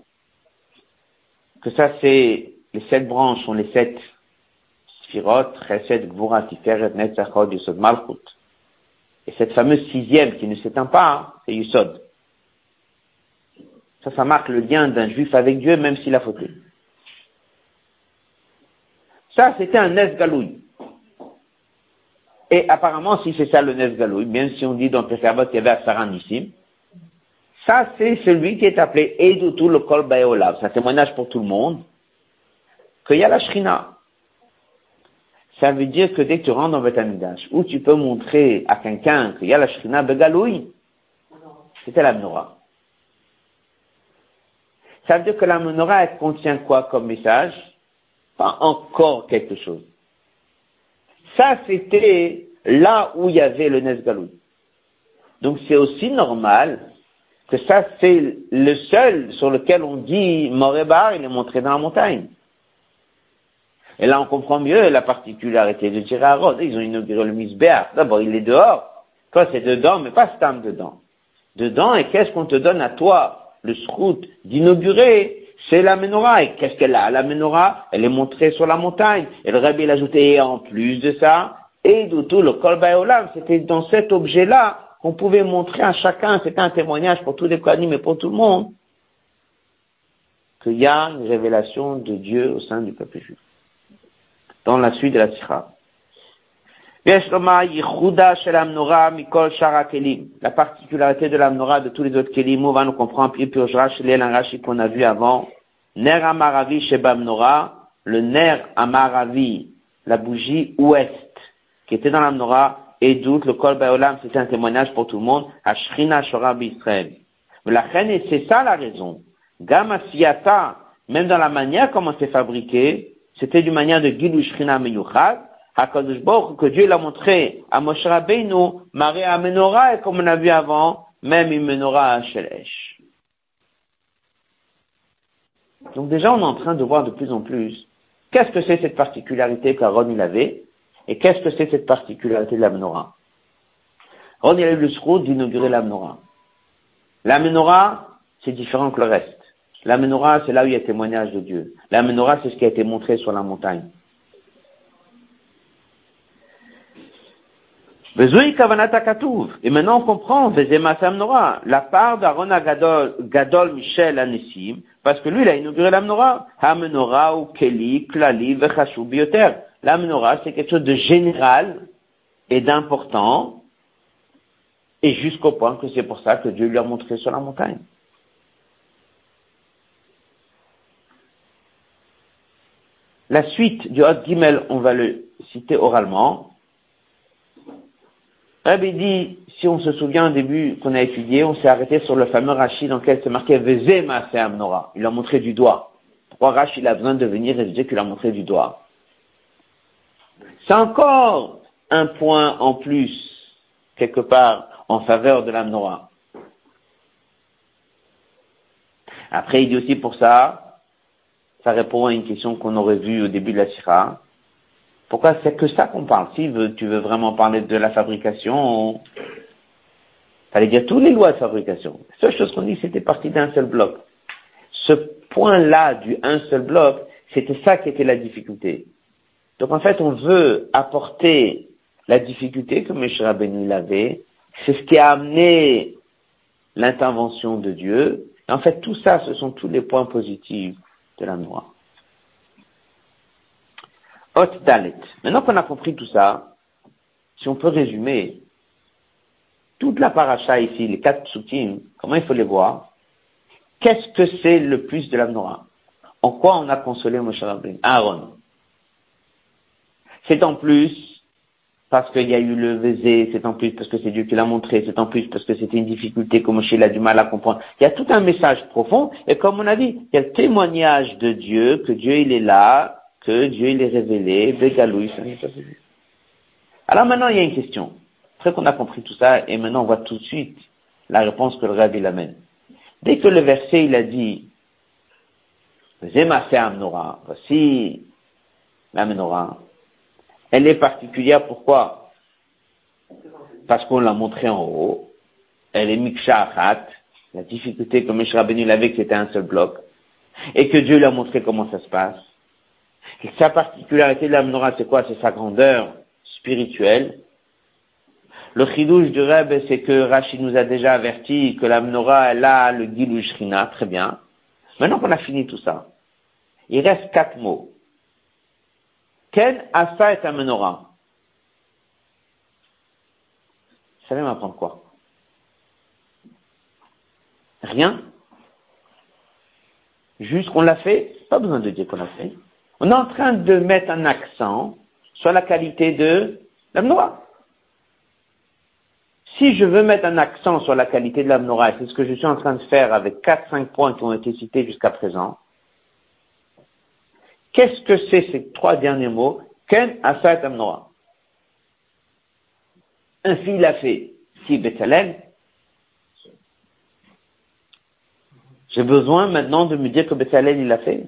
que ça c'est, les 7 branches sont les 7 Sphirot, Chesed, Gvura, Tiferet, Netzachot, Yesod, Malchut. Et cette fameuse 6e qui ne s'éteint pas, c'est Yesod. Ça marque le lien d'un juif avec Dieu, même s'il a fauté. Ça, c'était un Nes Galouï. Et apparemment, si c'est ça le Nes Galouï, même si on dit dans Pesavot qu'il y avait Asara Nissim, ça, c'est celui qui est appelé Eidutu le Kol Baeolav. C'est un témoignage pour tout le monde qu'il y a la Shrina. Ça veut dire que dès que tu rentres dans Beth Amikdash, où tu peux montrer à quelqu'un qu'il y a la Shrina Begaloui, c'était la menorah. Ça veut dire que la menorah, elle contient quoi comme message? Pas encore quelque chose. Ça, c'était là où il y avait le Nes Galoui. Donc c'est aussi normal que ça, c'est le seul sur lequel on dit Morebar, il est montré dans la montagne. Et là, on comprend mieux la particularité de Tirarod. Ils ont inauguré le Misbéach. D'abord, il est dehors. Toi, c'est dedans, mais pas Stam dedans. Dedans, et qu'est-ce qu'on te donne à toi, le srout, d'inaugurer? C'est la menorah. Et qu'est-ce qu'elle a? La menorah, elle est montrée sur la montagne. Et le Rabbi l'a ajouté, en plus de ça, et d'où le Kol Baeolav, c'était dans cet objet-là qu'on pouvait montrer à chacun, c'était un témoignage pour tous les Kohanim et pour tout le monde, qu'il y a une révélation de Dieu au sein du peuple juif. Dans la suite de la Sikha. La particularité de la menorah de tous les autres kelim, on va nous comprendre, puis Rashi qu'on a vu avant. Ner Amaravi Sheba Menorah, le Ner Amaravi, la bougie ouest, qui était dans la menorah, et doute, le Kol Baeolam, c'était un témoignage pour tout le monde, Ashrina Shora B'Israël. Mais la reine, et c'est ça la raison. Gama Siyata, même dans la manière comment c'est fabriqué, c'était d'une manière de Gilou Shrina Meyuchad, HaKadosh Baruch que Dieu l'a montré à Moshe Rabbeinu, Maré à Menorah, et comme on a vu avant, même une Menorah à Shelesh. Donc déjà, on est en train de voir de plus en plus qu'est-ce que c'est cette particularité qu'Aaron il avait, et qu'est-ce que c'est cette particularité de la Menorah. Aaron il a eu le srout d'inaugurer la Menorah. La Menorah, c'est différent que le reste. La Menorah, c'est là où il y a témoignage de Dieu. La Menorah, c'est ce qui a été montré sur la montagne. Et maintenant on comprend, la part d'Aaron Gadol Michel Anessim, parce que lui il a inauguré la menorah. Ha menorah ou Keli, Klali, Vechashu Bioter. La menorah c'est quelque chose de général et d'important, et jusqu'au point que c'est pour ça que Dieu lui a montré sur la montagne. La suite du Hot Gimel, on va le citer oralement. Rabbi dit, si on se souvient au début qu'on a étudié, on s'est arrêté sur le fameux Rashi dans lequel c'est marqué Vezé Maaseh Menorah. Il l'a montré du doigt. Pourquoi Rashi il a besoin de venir et de dire qu'il l'a montré du doigt? C'est encore un point en plus, quelque part, en faveur de la Menorah. Après, il dit aussi pour ça répond à une question qu'on aurait vue au début de la Sira. Pourquoi c'est que ça qu'on parle? Si tu veux vraiment parler de la fabrication, fallait dire tous les lois de fabrication. La seule chose qu'on dit, c'était parti d'un seul bloc. Ce point-là du un seul bloc, c'était ça qui était la difficulté. Donc en fait, on veut apporter la difficulté que Moshe Rabbeinu avait. C'est ce qui a amené l'intervention de Dieu. Et en fait, tout ça, ce sont tous les points positifs de la Noah. Hot Dalet. Maintenant qu'on a compris tout ça, si on peut résumer, toute la paracha ici, les 4 psukim, comment il faut les voir? Qu'est-ce que c'est le plus de la Menorah? En quoi on a consolé Moshe Rabbeinu? Aaron. C'est en plus parce qu'il y a eu le Vézé, c'est en plus parce que c'est Dieu qui l'a montré, c'est en plus parce que c'était une difficulté que Moshe a du mal à comprendre. Il y a tout un message profond, et comme on a dit, il y a le témoignage de Dieu, que Dieu il est là, que Dieu il est révélé, Bégalouï, ça n'est pas fait. Alors maintenant il y a une question. Après qu'on a compris tout ça, et maintenant on voit tout de suite la réponse que le Rav il amène. Dès que le verset il a dit, Zémasé Amnora, voici la menorah, elle est particulière, pourquoi? Parce qu'on l'a montrée en haut, elle est miksha achat, la difficulté que Moshe Rabbeinu l'avait, que c'était un seul bloc, et que Dieu lui a montré comment ça se passe. Et sa particularité de la menorah, c'est quoi? C'est sa grandeur spirituelle. Le chidouche du Reb, c'est que Rashi nous a déjà averti que la menorah, elle a le Gilou Shrina, très bien. Maintenant qu'on a fini tout ça, il reste 4 mots. Ken asa et menorah. Vous savez m'apprendre quoi? Rien. Juste qu'on l'a fait, pas besoin de dire qu'on l'a fait. On est en train de mettre un accent sur la qualité de la menorah. Si je veux mettre un accent sur la qualité de la menorah, et c'est ce que je suis en train de faire avec 4-5 points qui ont été cités jusqu'à présent, qu'est-ce que c'est ces 3 derniers mots? Ken asa et menorah. Ainsi il a fait. Si Bethalel, j'ai besoin maintenant de me dire que Bethalel il l'a fait.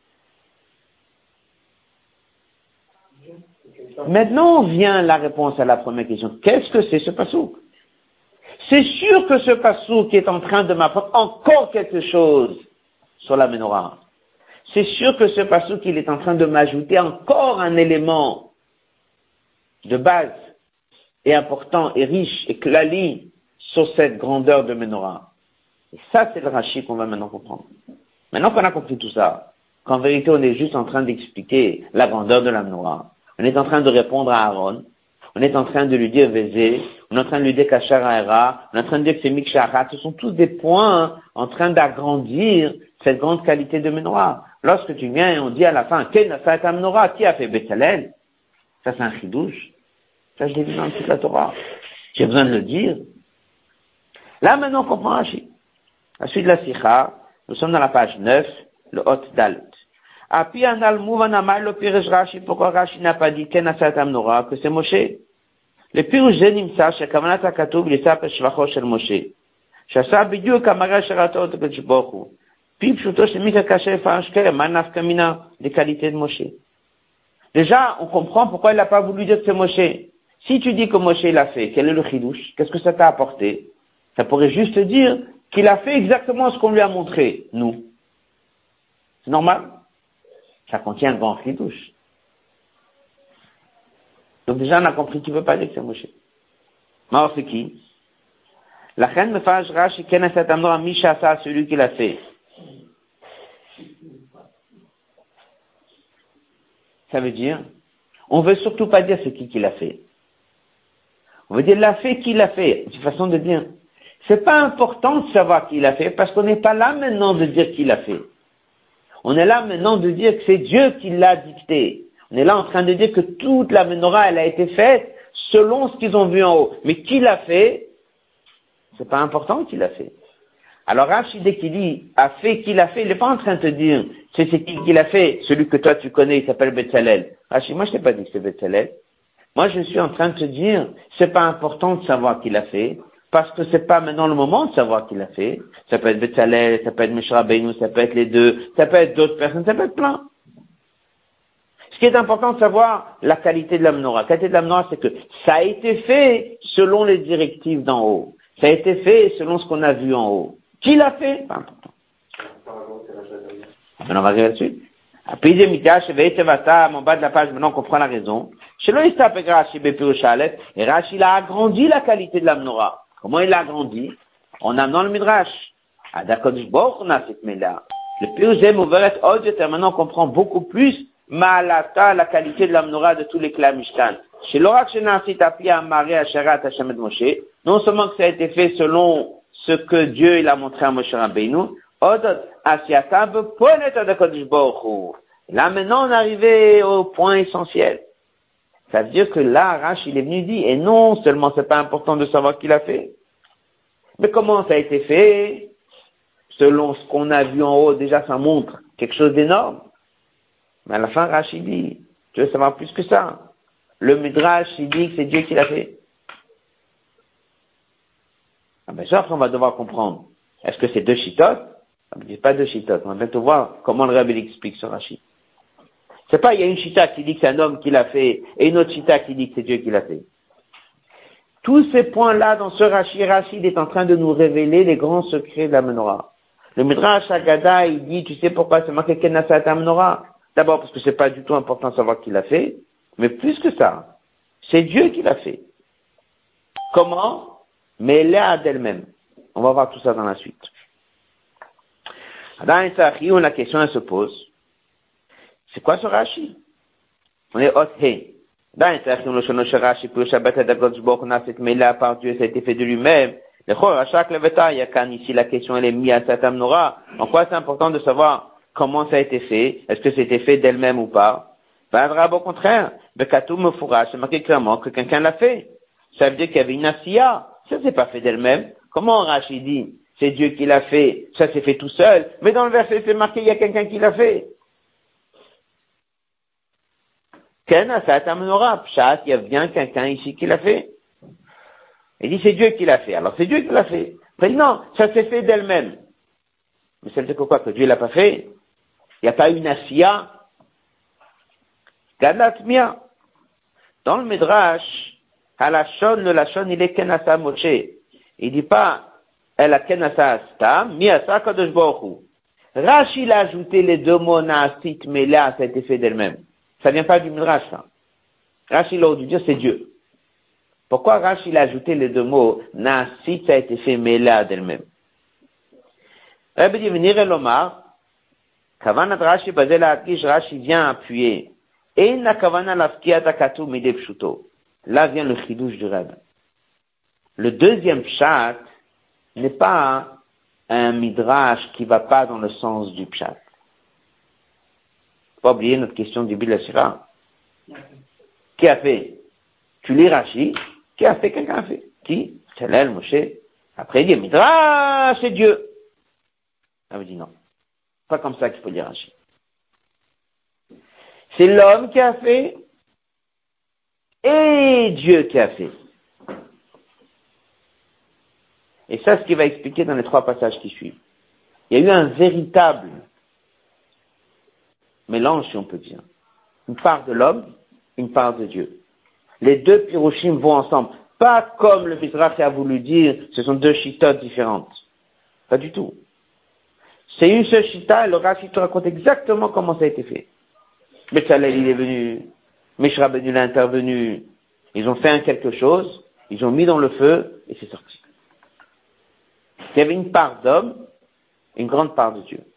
Maintenant vient la réponse à la première question. Qu'est-ce que c'est ce pasouk? C'est sûr que ce pasouk est en train de m'apprendre encore quelque chose sur la menorah. C'est sûr que ce pasouk il est en train de m'ajouter encore un élément de base et important et riche et klali sur cette grandeur de menorah. Et ça, c'est le Rashi qu'on va maintenant comprendre. Maintenant qu'on a compris tout ça, qu'en vérité, on est juste en train d'expliquer la grandeur de la menorah, on est en train de répondre à Aaron, on est en train de lui dire Vézé, on est en train de lui dire Kachar Aera, on est en train de dire que c'est Miksharat, ce sont tous des points en train d'agrandir cette grande qualité de menorah. Lorsque tu viens et on dit à la fin, Ken asa et menorah, qui a fait Bethalel? Ça, c'est un chidouche. Ça, je l'ai vu dans toute la Torah. J'ai besoin de le dire. Là, maintenant, on comprend Rashi. La suite de la Sikha, nous sommes dans la page 9, le Hot Dalet. Api anal mouvan amar le pirush Rashi, pourquoi Rashi n'a pas dit Ken asa et menorah, que c'est Moshe? Le pirush zenimsa, shekavanat hakatuv l'isap shvacho shel Moshe. שעשה בדיוק כמראה שראתה אותו הקדוש ברוך הוא. פי פשוטו של מיקה קשה לפרש מה נפקא מינה des qualités de Moshe. Déjà, on comprend pourquoi il n'a pas voulu dire que c'est Moshe. Si tu dis que Moshe l'a fait, quel est le chidouche? Qu'est-ce que ça t'a apporté? Ça pourrait juste dire qu'il a fait exactement ce qu'on lui a montré, nous. C'est normal. Ça contient un grand chidouche. Donc déjà, on a compris qu'il ne veut pas dire que c'est Moshe. Mais alors, c'est qui? La reine me fait Rashi ken asa et menorah Misha sa, celui qui l'a fait. Ça veut dire, on veut surtout pas dire c'est qui l'a fait. On veut dire l'a fait, qui l'a fait. C'est une façon de dire. C'est pas important de savoir qui l'a fait, parce qu'on n'est pas là maintenant de dire qui l'a fait. On est là maintenant de dire que c'est Dieu qui l'a dicté. On est là en train de dire que toute la menorah, elle a été faite selon ce qu'ils ont vu en haut. Mais qui l'a fait? C'est pas important qui l'a fait. Alors Rashi, dès qu'il dit a fait, qui l'a fait, il n'est pas en train de te dire c'est qui l'a fait, celui que toi tu connais, il s'appelle Betzalel. Rashi, moi je t'ai pas dit que c'est Betzalel. Moi je suis en train de te dire, c'est pas important de savoir qui l'a fait, parce que c'est pas maintenant le moment de savoir qui l'a fait. Ça peut être Betzalel, ça peut être Moshe Rabbeinu, ça peut être les deux, ça peut être d'autres personnes, ça peut être plein. Ce qui est important de savoir, la qualité de la menorah. La qualité de la menorah, c'est que ça a été fait selon les directives d'en haut. Ça a été fait selon ce qu'on a vu en haut. Qui l'a fait? Pas important. Maintenant, on va arriver là-dessus. Après, il dit, en bas de la page, maintenant on comprend la raison. Chez lui, il s'appelle Rashi Bepiruchalet, et Rashi, il a agrandi la qualité de la menorah. Comment il l'a agrandi? En amenant le Midrash. À Dakodesh Baruch on a cette méla. Le Pirujem ouvert autre, maintenant on comprend beaucoup plus Ma'alata, la qualité de la menorah de tous les clans Mishkan. Chez l'orak Shenasit Api Amare Asherat Hashem et Moshe, non seulement que ça a été fait selon ce que Dieu il a montré à Moshe Rabbeinu, là maintenant on est arrivé au point essentiel. Ça veut dire que là, Rashi, il est venu dire, et non seulement c'est pas important de savoir qui l'a fait, mais comment ça a été fait, selon ce qu'on a vu en haut, déjà ça montre quelque chose d'énorme. Mais à la fin, Rashi dit, tu veux savoir plus que ça. Le Midrash, il dit que c'est Dieu qui l'a fait. Ah ben ça, après, on va devoir comprendre. Est-ce que c'est deux chitotes? Ça ne dit pas deux chitotes. On va bientôt voir comment le Rabbi l'explique sur Rashi. C'est pas, il y a une chita qui dit que c'est un homme qui l'a fait, et une autre chita qui dit que c'est Dieu qui l'a fait. Tous ces points-là, dans ce Rashi, Rachid est en train de nous révéler les grands secrets de la menorah. Le Midrash Haggadah, il dit, tu sais pourquoi c'est marqué Kenasat menorah? D'abord parce que c'est pas du tout important de savoir qui l'a fait, mais plus que ça, c'est Dieu qui l'a fait. Comment? Mais là d'elle-même. On va voir tout ça dans la suite. Dans la question elle se pose, c'est quoi ce Rashi? On est Othé. Dans le Shonosh Rashi, pour le Shabbat Adagotzbok, on a cette mêlée par Dieu, ça a été fait de lui-même. Le Chor, à chaque leveta, il y a qu'un ici, la question elle est mise à Satam Nora. En quoi c'est important de savoir comment ça a été fait? Est-ce que c'était fait d'elle-même ou pas? Ben, au contraire, Bekatou Mefoura, c'est marqué clairement que quelqu'un l'a fait. Ça veut dire qu'il y avait une Asiya. Ça s'est pas fait d'elle-même. Comment Rashi dit? C'est Dieu qui l'a fait. Ça s'est fait tout seul. Mais dans le verset, c'est marqué, il y a quelqu'un qui l'a fait. Ken Asat Menorah, Pshat, il y a bien quelqu'un ici qui l'a fait. Il dit c'est Dieu qui l'a fait. Alors c'est Dieu qui l'a fait. Mais non, ça s'est fait d'elle-même. Mais ça veut dire quoi? Que Dieu l'a pas fait? Il n'y a pas une Asiya? Gadlatmia. Dans le Midrash, Halachon, le Lachon, il est Kenasa Moshe. Il dit pas, elle a Kenasa Stam, Miasa Kadosh Baruch Hu. Rashi il a ajouté les deux mots Naasit, mais là, ça a été fait d'elle-même. Ça vient pas du Midrash, ça. Rashi l'a dû dire, c'est Dieu. Pourquoi Rashi il a ajouté les deux mots Naasit, ça a été fait, mais là, d'elle-même? Rabbi dit, venir et l'Omar, Kavanat Rashi, basé la Hatish, Rashi vient appuyer. Et na Kavana l'afkiat akatu midé pshuto. Là vient le chidouche du Rabbi. Le deuxième pshat n'est pas un midrash qui va pas dans le sens du pshat. Faut pas oublier notre question du Bilashira. Qui a fait? Tu lis Rashi, qui a fait? Quelqu'un a fait. Qui? C'est l'El, Moshe. Après il dit, midrash, c'est Dieu. Ça veut dire non. Pas comme ça qu'il faut lire Rashi. C'est l'homme qui a fait et Dieu qui a fait. Et ça, ce qu'il va expliquer dans les trois passages qui suivent. Il y a eu un véritable mélange, si on peut dire. Une part de l'homme, une part de Dieu. Les deux pirushim vont ensemble. Pas comme le Midrash a voulu dire, ce sont deux chitotes différentes. Pas du tout. C'est une seule chita, et le Rashi te raconte exactement comment ça a été fait. Betzalel, il est venu, Mishra Ben il est intervenu, ils ont fait quelque chose, ils ont mis dans le feu, et c'est sorti. Il y avait une part d'homme, une grande part de Dieu.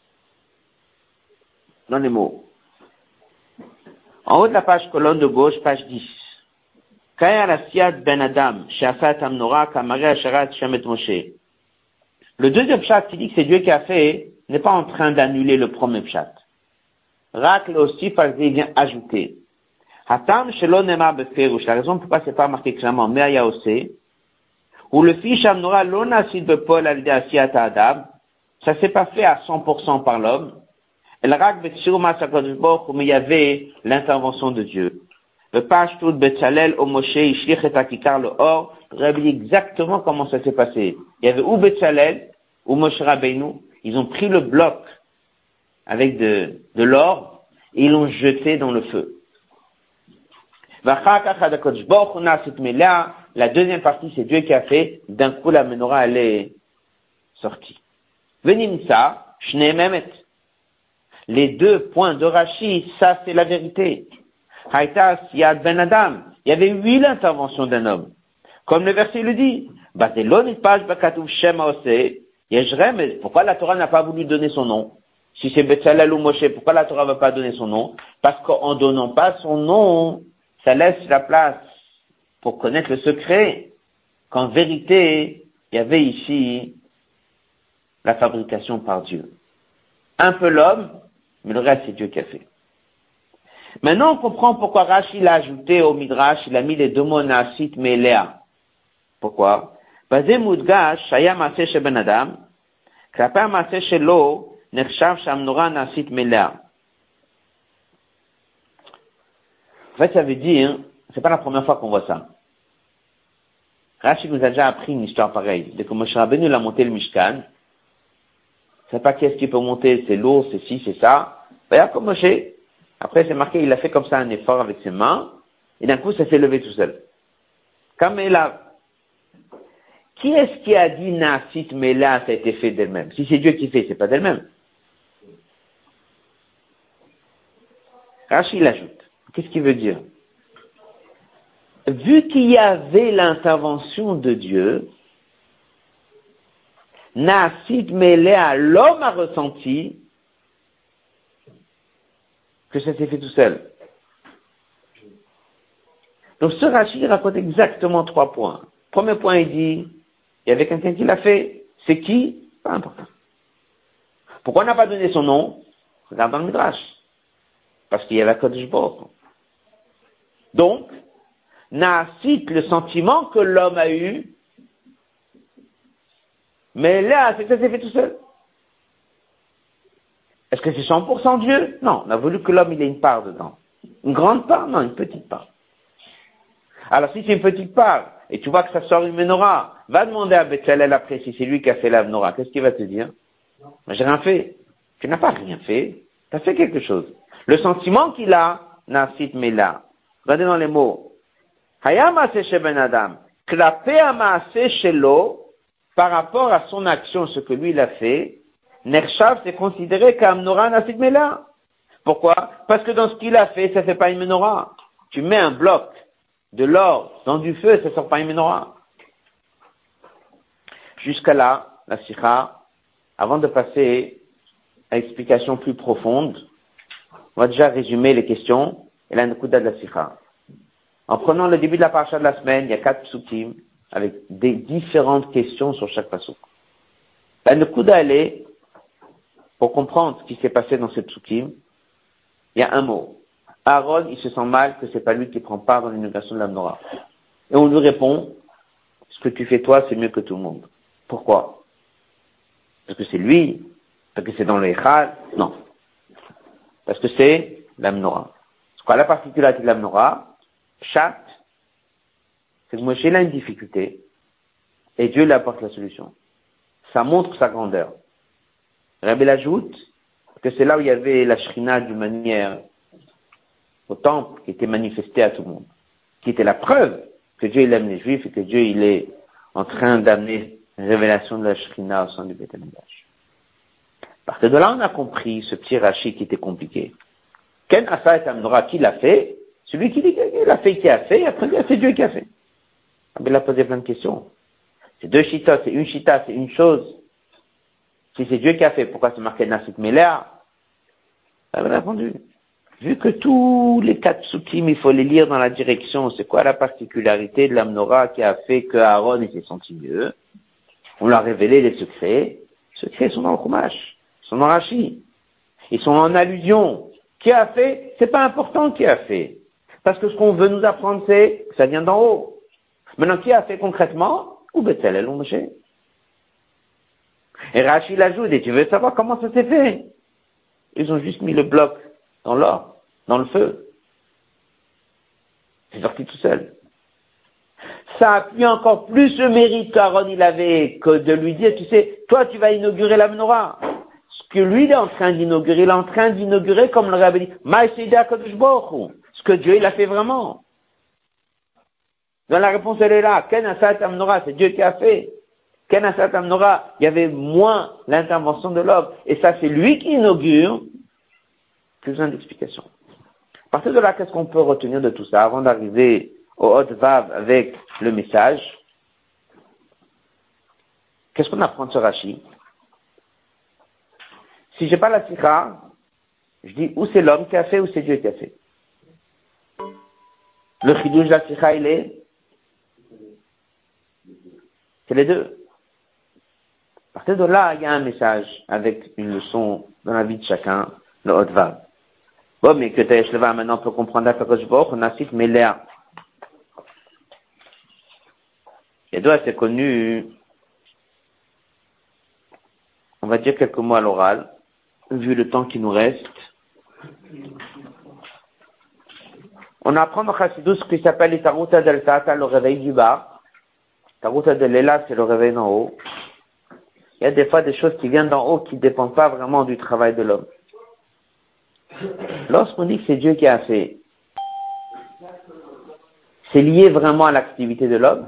Dans les mots. En haut de la page colonne de gauche, page 10. Kaya Rassiad Ben Adam, Shafat Amnora, Kamare Asharat Shamet Moshe. Le deuxième pshat qui dit que c'est Dieu qui a fait, n'est pas en train d'annuler le premier pshat. Rak le aussi, parce qu'il vient ajouter. Hatam Shelo Nema Beferush. La raison pourquoi c'est pas marqué clairement, mais Aya Ose. Ou le fiche Amnora Lona Sid Bepol Alide Asiat Adam. Ça s'est pas fait à 100% par l'homme. El Rak Betsiruma Sakadosh Baruch Hu, mais il y avait l'intervention de Dieu. Le Pashtout Betzalel au Moshe Ishlich et Akikar le Or, Rabbi exactement comment ça s'est passé. Il y avait ou Betzalel, ou Moshe Rabbeinu, ils ont pris le bloc avec de l'or, et ils l'ont jeté dans le feu. La deuxième partie, c'est Dieu qui a fait, d'un coup la menorah, elle est sortie. Venimsa, Shnei Memet. Les deux points de Rashi, ça c'est la vérité. Haïta Siad Ben Adam. Il y avait eu l'intervention d'un homme. Comme le verset le dit. Mais pourquoi la Torah n'a pas voulu donner son nom? Si c'est Betzalel ou Moshe, pourquoi la Torah ne va pas donner son nom? Parce qu'en donnant pas son nom, ça laisse la place pour connaître le secret. Qu'en vérité, il y avait ici la fabrication par Dieu. Un peu l'homme, mais le reste c'est Dieu qui a fait. Maintenant, on comprend pourquoi Rashi l'a ajouté au Midrash, il a mis les deux mots Naasit Melea. Pourquoi? Basé Mudgash, Shaya Maaseh She Ben Adam, Klapei Maaseh Shelo, Nechshav Shamnora Naasit Melea. En fait, ça veut dire, c'est pas la première fois qu'on voit ça. Rashi nous a déjà appris une histoire pareille. Dès que Moshe Rabbeinu l'a monté le Mishkan, c'est pas qui est-ce qui peut monter, c'est lourd, c'est ci, c'est ça. Regarde comme Moshe. Après, c'est marqué, il a fait comme ça un effort avec ses mains, et d'un coup, ça s'est levé tout seul. Comme il a, qui est-ce qui a dit Naasit Mela, ça a été fait d'elle-même? Si c'est Dieu qui fait, c'est pas d'elle-même. Rashi l'ajoute. Qu'est-ce qu'il veut dire? Vu qu'il y avait l'intervention de Dieu, Naasit Mela, l'homme a ressenti que ça s'est fait tout seul. Donc ce Rashi raconte exactement 3 points. Premier point, il dit, il y avait quelqu'un qui l'a fait. C'est qui? Pas important. Pourquoi on n'a pas donné son nom? Regarde dans le Midrash. Parce qu'il y avait Kodesh Baruch. Donc, Naasit, le sentiment que l'homme a eu, mais là, c'est que ça s'est fait tout seul. Est-ce que c'est 100% Dieu? Non, on a voulu que l'homme il ait une part dedans. Une grande part? Non, une petite part. Alors si c'est une petite part, et tu vois que ça sort une menorah, va demander à Bethalel après si c'est lui qui a fait la menorah. Qu'est-ce qu'il va te dire? J'ai rien fait. Tu n'as pas rien fait. Tu as fait quelque chose. Le sentiment qu'il a, Naasit Mela. Regardez dans les mots. Haya Maaseh She Ben Adam. Klapei Maaseh Shelo, par rapport à son action, ce que lui il a fait, Nershav c'est considéré comme Menorah Naasit Mela. Pourquoi? Parce que dans ce qu'il a fait, ça fait pas une menorah. Tu mets un bloc de l'or dans du feu, ça sort pas une menorah. Jusqu'à là, la sikha, avant de passer à l'explication plus profonde, on va déjà résumer les questions et la nekuda de la sikha. En prenant le début de la paracha de la semaine, il y a 4 psukim avec des différentes questions sur chaque pasuk. La nekuda, elle est, pour comprendre ce qui s'est passé dans ces psukim, il y a un mot. Aaron, il se sent mal que c'est pas lui qui prend part dans l'inauguration de la menorah. Et on lui répond, ce que tu fais toi, c'est mieux que tout le monde. Pourquoi? Parce que c'est lui? Parce que c'est dans le Echad? Non. Parce que c'est la menorah. C'est quoi la particularité de la menorah? Chat, c'est que Moshe a une difficulté et Dieu lui apporte la solution. Ça montre sa grandeur. Rabbi ajoute que c'est là où il y avait la shrina d'une manière au temple qui était manifestée à tout le monde, qui était la preuve que Dieu il aime les Juifs et que Dieu il est en train d'amener une révélation de la shrina au sein du Beth Amikdash. À partir de là, on a compris ce petit Rashi qui était compliqué. Ken Asa et Amnora, qui l'a fait? Celui qui dit qu'il a fait, qui a fait, après c'est Dieu qui a fait. Il a posé plein de questions. C'est 2 chitas, c'est une chita, c'est une chose. Si c'est Dieu qui a fait, pourquoi c'est marqué Naasit Mela? Il avait répondu. Vu que tous les 4 psukim, il faut les lire dans la direction, c'est quoi la particularité de la menorah qui a fait que Aaron il s'est senti mieux? On lui a révélé les secrets. Les secrets sont dans le Chumash, ils sont dans Rashi. Ils sont en allusion. Qui a fait? C'est pas important qui a fait. Parce que ce qu'on veut nous apprendre, c'est que ça vient d'en haut. Maintenant, qui a fait concrètement? Ou Bethalel ou Moshe. Et Rashi l'ajoute, et tu veux savoir comment ça s'est fait? Ils ont juste mis le bloc dans l'or, dans le feu. C'est sorti tout seul. Ça appuie encore plus le mérite qu'Aaron il avait que de lui dire, tu sais, toi tu vas inaugurer la menorah. Ce que lui il est en train d'inaugurer, il est en train d'inaugurer, comme le rabbi dit, Ma'aseh Kodesh Baruch Hu. Ce que Dieu il a fait vraiment. Donc la réponse elle est là. Ken Asat Amnora, c'est Dieu qui a fait. Ken Asat Amnora, il y avait moins l'intervention de l'homme. Et ça c'est lui qui inaugure. Plus besoin d'explication. À partir de là, qu'est-ce qu'on peut retenir de tout ça avant d'arriver au Hot Vav avec le message? Qu'est-ce qu'on apprend de ce Rashi? Si j'ai pas la sikha, je dis ou c'est l'homme qui a fait ou c'est Dieu qui a fait. Le chidouj de la sikha, il est? C'est les deux. À partir de là, il y a un message avec une leçon dans la vie de chacun, le Hot Vav. Bon, mais que Taïshleva, maintenant, on peut comprendre Akadosh Baruch, on a cite Méléa. Et doit c'est connu, on va dire quelques mots à l'oral, vu le temps qui nous reste. On apprend dans Chassidus ce qui s'appelle les Taruta del Tata, le réveil du bas. Taruta del Lela, c'est le réveil d'en haut. Il y a des fois des choses qui viennent d'en haut qui ne dépendent pas vraiment du travail de l'homme. Lorsqu'on dit que c'est Dieu qui a fait, c'est lié vraiment à l'activité de l'homme.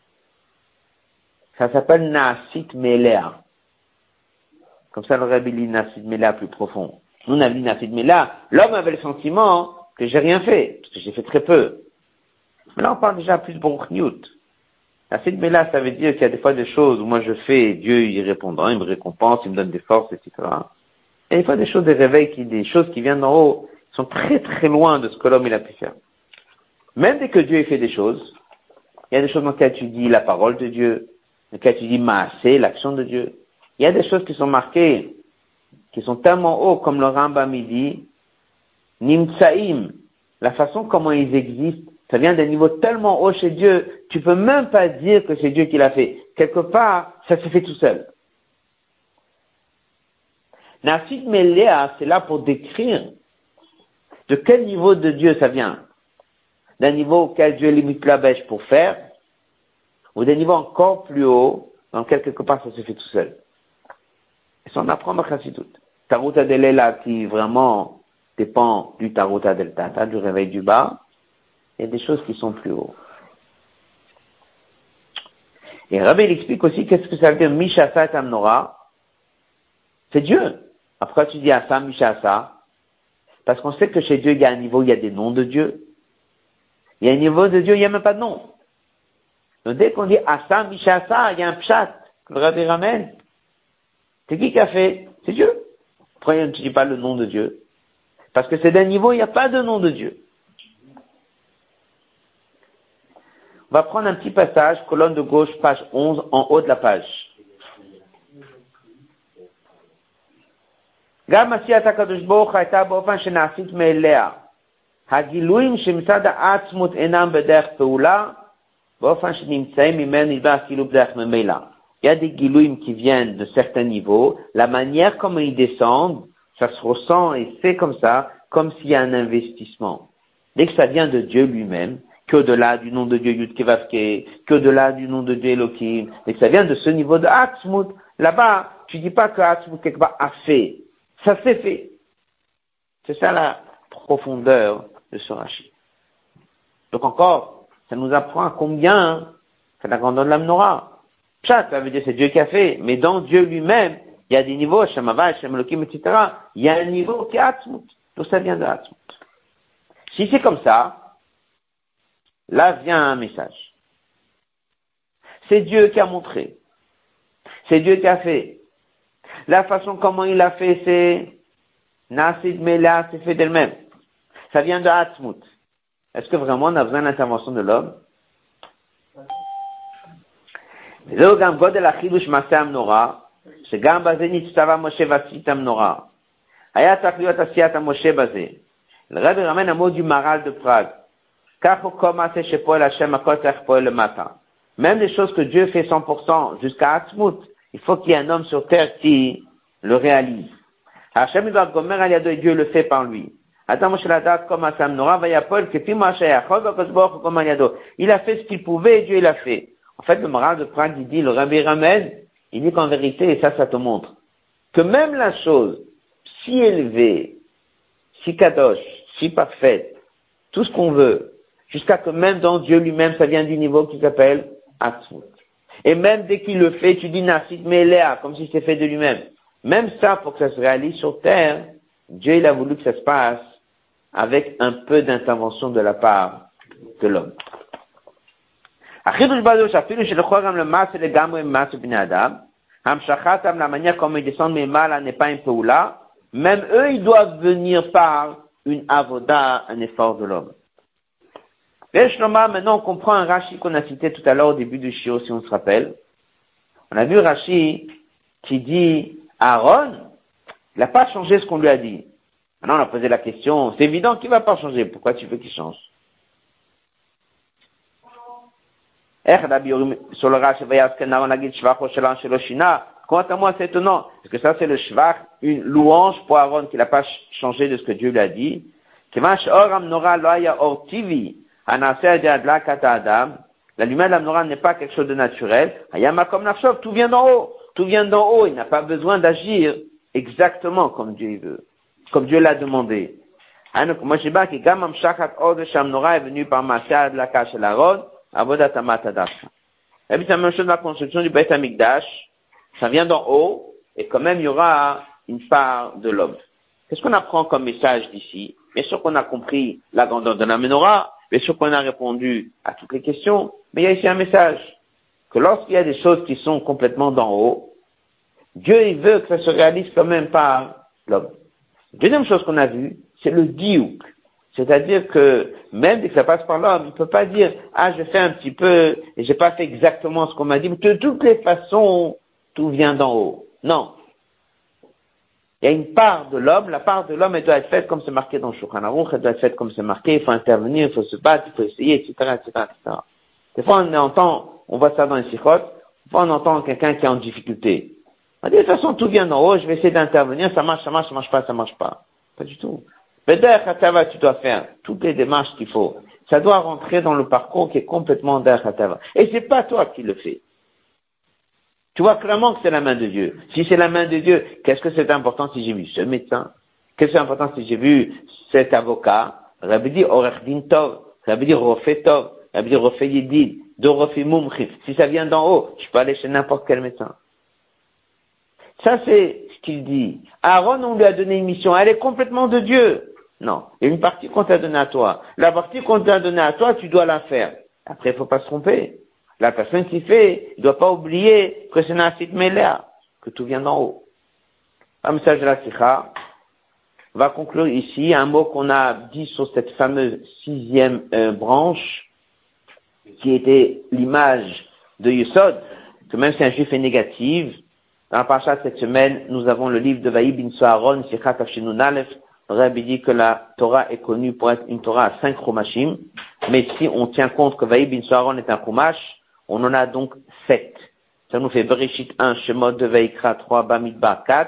Ça s'appelle Naasit Melea. Comme ça, le Rabbi lit Naasit Melea plus profond. Nous, on a dit Naasit Melea. L'homme avait le sentiment que j'ai rien fait, parce que j'ai fait très peu. Mais là, on parle déjà plus de Baruch-Niyut. Naasit Melea, ça veut dire qu'il y a des fois des choses où moi je fais, Dieu il répond, il me récompense, il me donne des forces, etc. Et des fois des choses, des réveils, des choses qui viennent d'en haut, sont très très loin de ce que l'homme il a pu faire. Même dès que Dieu fait des choses, il y a des choses dans lesquelles tu dis la parole de Dieu, dans lesquelles tu dis Maasé, l'action de Dieu. Il y a des choses qui sont marquées, qui sont tellement hauts, comme le Rambam il dit, Nimtsaim, la façon comment ils existent, ça vient d'un niveau tellement haut chez Dieu, tu peux même pas dire que c'est Dieu qui l'a fait. Quelque part, ça se fait tout seul. Naasit Melea, c'est là pour décrire de quel niveau de Dieu ça vient. D'un niveau auquel Dieu limite la bêche pour faire, ou d'un niveau encore plus haut, dans lequel quelque part ça se fait tout seul. Et ça on apprend dans Chassidut. Taruta del Ela qui vraiment dépend du Taruta del Tata, du réveil du bas, il y a des choses qui sont plus hauts. Et Rabbi il explique aussi qu'est-ce que ça veut dire Mishasa et Amnora. C'est Dieu. Après tu dis Asa, Mishasa, parce qu'on sait que chez Dieu il y a un niveau, il y a des noms de Dieu. Il y a un niveau de Dieu, il n'y a même pas de nom. Donc dès qu'on dit Asa, Mishasa, il y a un pshat que le Rabbi ramène. C'est qui a fait? C'est Dieu. Pourquoi tu ne dis pas le nom de Dieu? Parce que c'est d'un niveau, il n'y a pas de nom de Dieu. On va prendre un petit passage, colonne de gauche, page 11, en haut de la page. גם עשיית הקדוש ברוך הייתה באופן שנעשית מאליה. הגילויים שמצד העצמות אינם בדרך פעולה, באופן שנמצאים ממנו נדבך כאילו בדרך ממילא. Il y a des guilouim qui viennent de certains niveaux, la manière comment ils descendent, ça se ressent et c'est comme ça, comme s'il y a un investissement. Dès que ça vient de Dieu lui-même, qu'au-delà du nom de Dieu Yud-Kevavke, qu'au-delà du nom de Dieu Elohim, et que ça vient de ce niveau de Atzmut, là-bas, tu dis pas que Atzmut quelque part a fait. Ça s'est fait. C'est ça la profondeur de ce Rashi. Donc encore, ça nous apprend à combien c'est la grandeur de la menorah. Pshat, ça veut dire c'est Dieu qui a fait, mais dans Dieu lui-même, il y a des niveaux, Shem Havai, Shem Elohim, etc. Il y a un niveau qui est Atzmut. Donc ça vient de Atzmut. Si c'est comme ça, là vient un message. C'est Dieu qui a montré. C'est Dieu qui a fait. La façon comment il a fait, c'est Nasid Mela, c'est fait d'elle-même. Ça vient de Atzmut. Est-ce que vraiment on a besoin de l'intervention de l'homme? זהו גם גודל החידוש מעשה המנורה, שגם בזה נצטווה משה ועשית המנורה. היה צריך להיות עשיית המשה בזה. לרבי רמן עמוד du Maral de Prague. כך הוא כל מעשה שפועל השם הכל צריך פועל למטה. Même les choses que Dieu fait 100% jusqu'à Atzmut, il faut qu'il y ait un homme sur terre qui le réalise. Hashem va gomer al yado et Dieu le fait par lui. Adam Moshe Ladat comme Asam Nora va yapol que Pima Shayachol va Kosbor comme al yado. Il a fait ce qu'il pouvait et Dieu il a fait. En fait, le Maral de Prague, il dit, le Rabbi ramène, il dit qu'en vérité, et ça te montre, que même la chose si élevée, si kadosh, si parfaite, tout ce qu'on veut, jusqu'à que même dans Dieu lui-même, ça vient du niveau qui s'appelle Atzmut. Et même dès qu'il le fait, tu dis Nasid Melea, comme si c'est fait de lui-même. Même ça, pour que ça se réalise sur terre, Dieu il a voulu que ça se passe avec un peu d'intervention de la part de l'homme. החידוש בזה שאפילו שלכל גם למעשה לגמרי ממעשה בני אדם, המשכתם למניère comme ils descendent ממעלה n'est pas une פעולה, même eux ils doivent venir par une avoda, un effort de l'homme. Maintenant on comprend un Rashi qu'on a cité tout à l'heure au début du Shio, si on se rappelle. On a vu Rashi qui dit Aaron, il n'a pas changé ce qu'on lui a dit. Maintenant, on a posé la question, c'est évident qu'il va pas changer, pourquoi tu veux qu'il change? Sur le Rashi, quant à moi, c'est étonnant, parce que ça, c'est le shvach, une louange pour Aaron qui n'a pas changé de ce que Dieu lui a dit. La lumière de la menorah n'est pas quelque chose de naturel. Tout vient d'en haut. Tout vient d'en haut. Il n'a pas besoin d'agir exactement comme Dieu veut, comme Dieu l'a demandé. Moi, je sais pas que Gamam Shachat Od Shamnora est venu par Massad la Kash Aaron, Avodat Amatadash. Et puis, c'est la même chose de la construction du Beit Hamikdash. Ça vient d'en haut, et quand même, il y aura une part de l'homme. Qu'est-ce qu'on apprend comme message d'ici? Bien sûr qu'on a compris la grandeur de la menorah, bien sûr qu'on a répondu à toutes les questions, mais il y a ici un message, que lorsqu'il y a des choses qui sont complètement d'en haut, Dieu, il veut que ça se réalise quand même par l'homme. Deuxième chose qu'on a vue, c'est le diouk. C'est-à-dire que, même dès que ça passe par l'homme, il ne peut pas dire, je fais un petit peu, et j'ai pas fait exactement ce qu'on m'a dit, mais de toutes les façons, tout vient d'en haut. Non. Il y a une part de l'homme, la part de l'homme, elle doit être faite comme c'est marqué dans Shulchan Aruch, elle doit être faite comme c'est marqué, il faut intervenir, il faut se battre, il faut essayer, etc., etc., etc. Des fois, on voit ça dans les sikhot, des fois, on entend quelqu'un qui est en difficulté. On dit, de toute façon, tout vient d'en haut, je vais essayer d'intervenir, ça marche pas. Pas du tout. Derech tu dois faire toutes les démarches qu'il faut. Ça doit rentrer dans le parcours qui est complètement Derech HaTava. Et c'est pas toi qui le fais. Tu vois clairement que c'est la main de Dieu. Si c'est la main de Dieu, qu'est-ce que c'est important si j'ai vu ce médecin? Qu'est-ce que c'est important si j'ai vu cet avocat? Rabbi dit Orech Din Tov, Rabbi dit Rofé Tov, Rabbi dit Rofé Yedid, de Rofé Mumchif. Si ça vient d'en haut, je peux aller chez n'importe quel médecin. Ça, c'est ce qu'il dit. Aaron, on lui a donné une mission. Elle est complètement de Dieu. Non. Il y a une partie qu'on t'a donnée à toi. La partie qu'on t'a donnée à toi, tu dois la faire. Après, il faut pas se tromper. La personne qui fait, ne doit pas oublier que c'est Nasit Melea, que tout vient d'en haut. Un message de la Sikha va conclure ici un mot qu'on a dit sur cette fameuse 6e branche, qui était l'image de Yesod, que même si un juif est négatif, dans la paracha cette semaine, nous avons le livre de Vaï bin Soharon, Sikha Tafshinun Aleph. Rabbi dit que la Torah est connue pour être une Torah à 5 chumashim, mais si on tient compte que Vaï bin Soharon est un chumash, on en a donc 7. Ça nous fait Bereshit 1, Shemot 2, Vaikra 3, Bamidbar 4.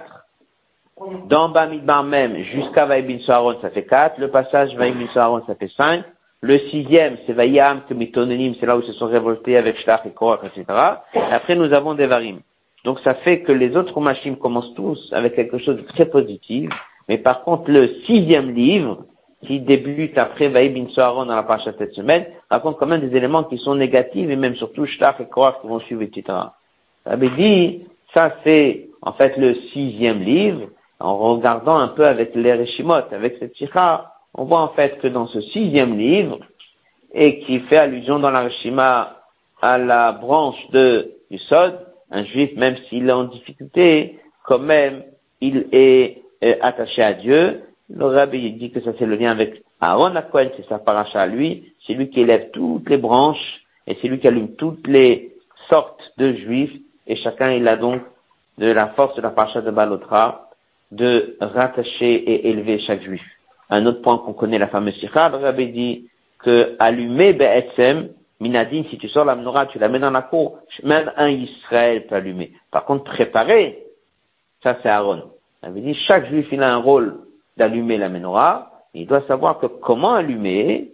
Dans Bamidbar même, jusqu'à Vaï bin Soharon, ça fait 4. Le passage Vaï bin Soharon, ça fait 5. Le 6e, c'est Vaïam, Kemitonenim, c'est là où ils se sont révoltés avec Shlach et Korach, etc. Et après, nous avons Devarim. Donc ça fait que les autres chumashim commencent tous avec quelque chose de très positif. Mais par contre, le 6e livre, qui débute après Vaï bin Soharon dans la paracha cette semaine, raconte quand même des éléments qui sont négatifs, et même surtout Shlach et Korach qui vont suivre, etc. Ça veut dire, ça c'est en fait le 6e livre, en regardant un peu avec les Reshimot, avec cette Sikha, on voit en fait que dans ce 6e livre, et qui fait allusion dans la Reshima à la branche de Yesod, un juif, même s'il est en difficulté, quand même, il est attaché à Dieu. Le Rabbi dit que ça c'est le lien avec Aaron HaKohen, c'est sa paracha à lui, c'est lui qui élève toutes les branches, et c'est lui qui allume toutes les sortes de juifs, et chacun il a donc de la force de la paracha de Balotra, de rattacher et élever chaque juif. Un autre point qu'on connaît, la fameuse Sikha, le Rabbi dit que allumer Be'etzem, Minadine, si tu sors la menorah, tu la mets dans la cour, même un Israël peut allumer. Par contre, préparer, ça c'est Aaron. Ça veut dire, chaque juif, il a un rôle d'allumer la menorah, et il doit savoir que comment allumer,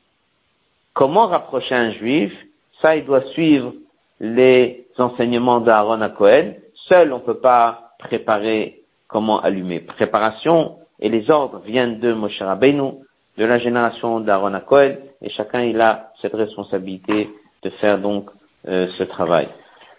comment rapprocher un juif, ça il doit suivre les enseignements d'Aaron HaKohen. Seul, on ne peut pas préparer comment allumer. Préparation et les ordres viennent de Moshe Rabbeinu, de la génération d'Aaron HaKohen, et chacun il a cette responsabilité de faire donc ce travail.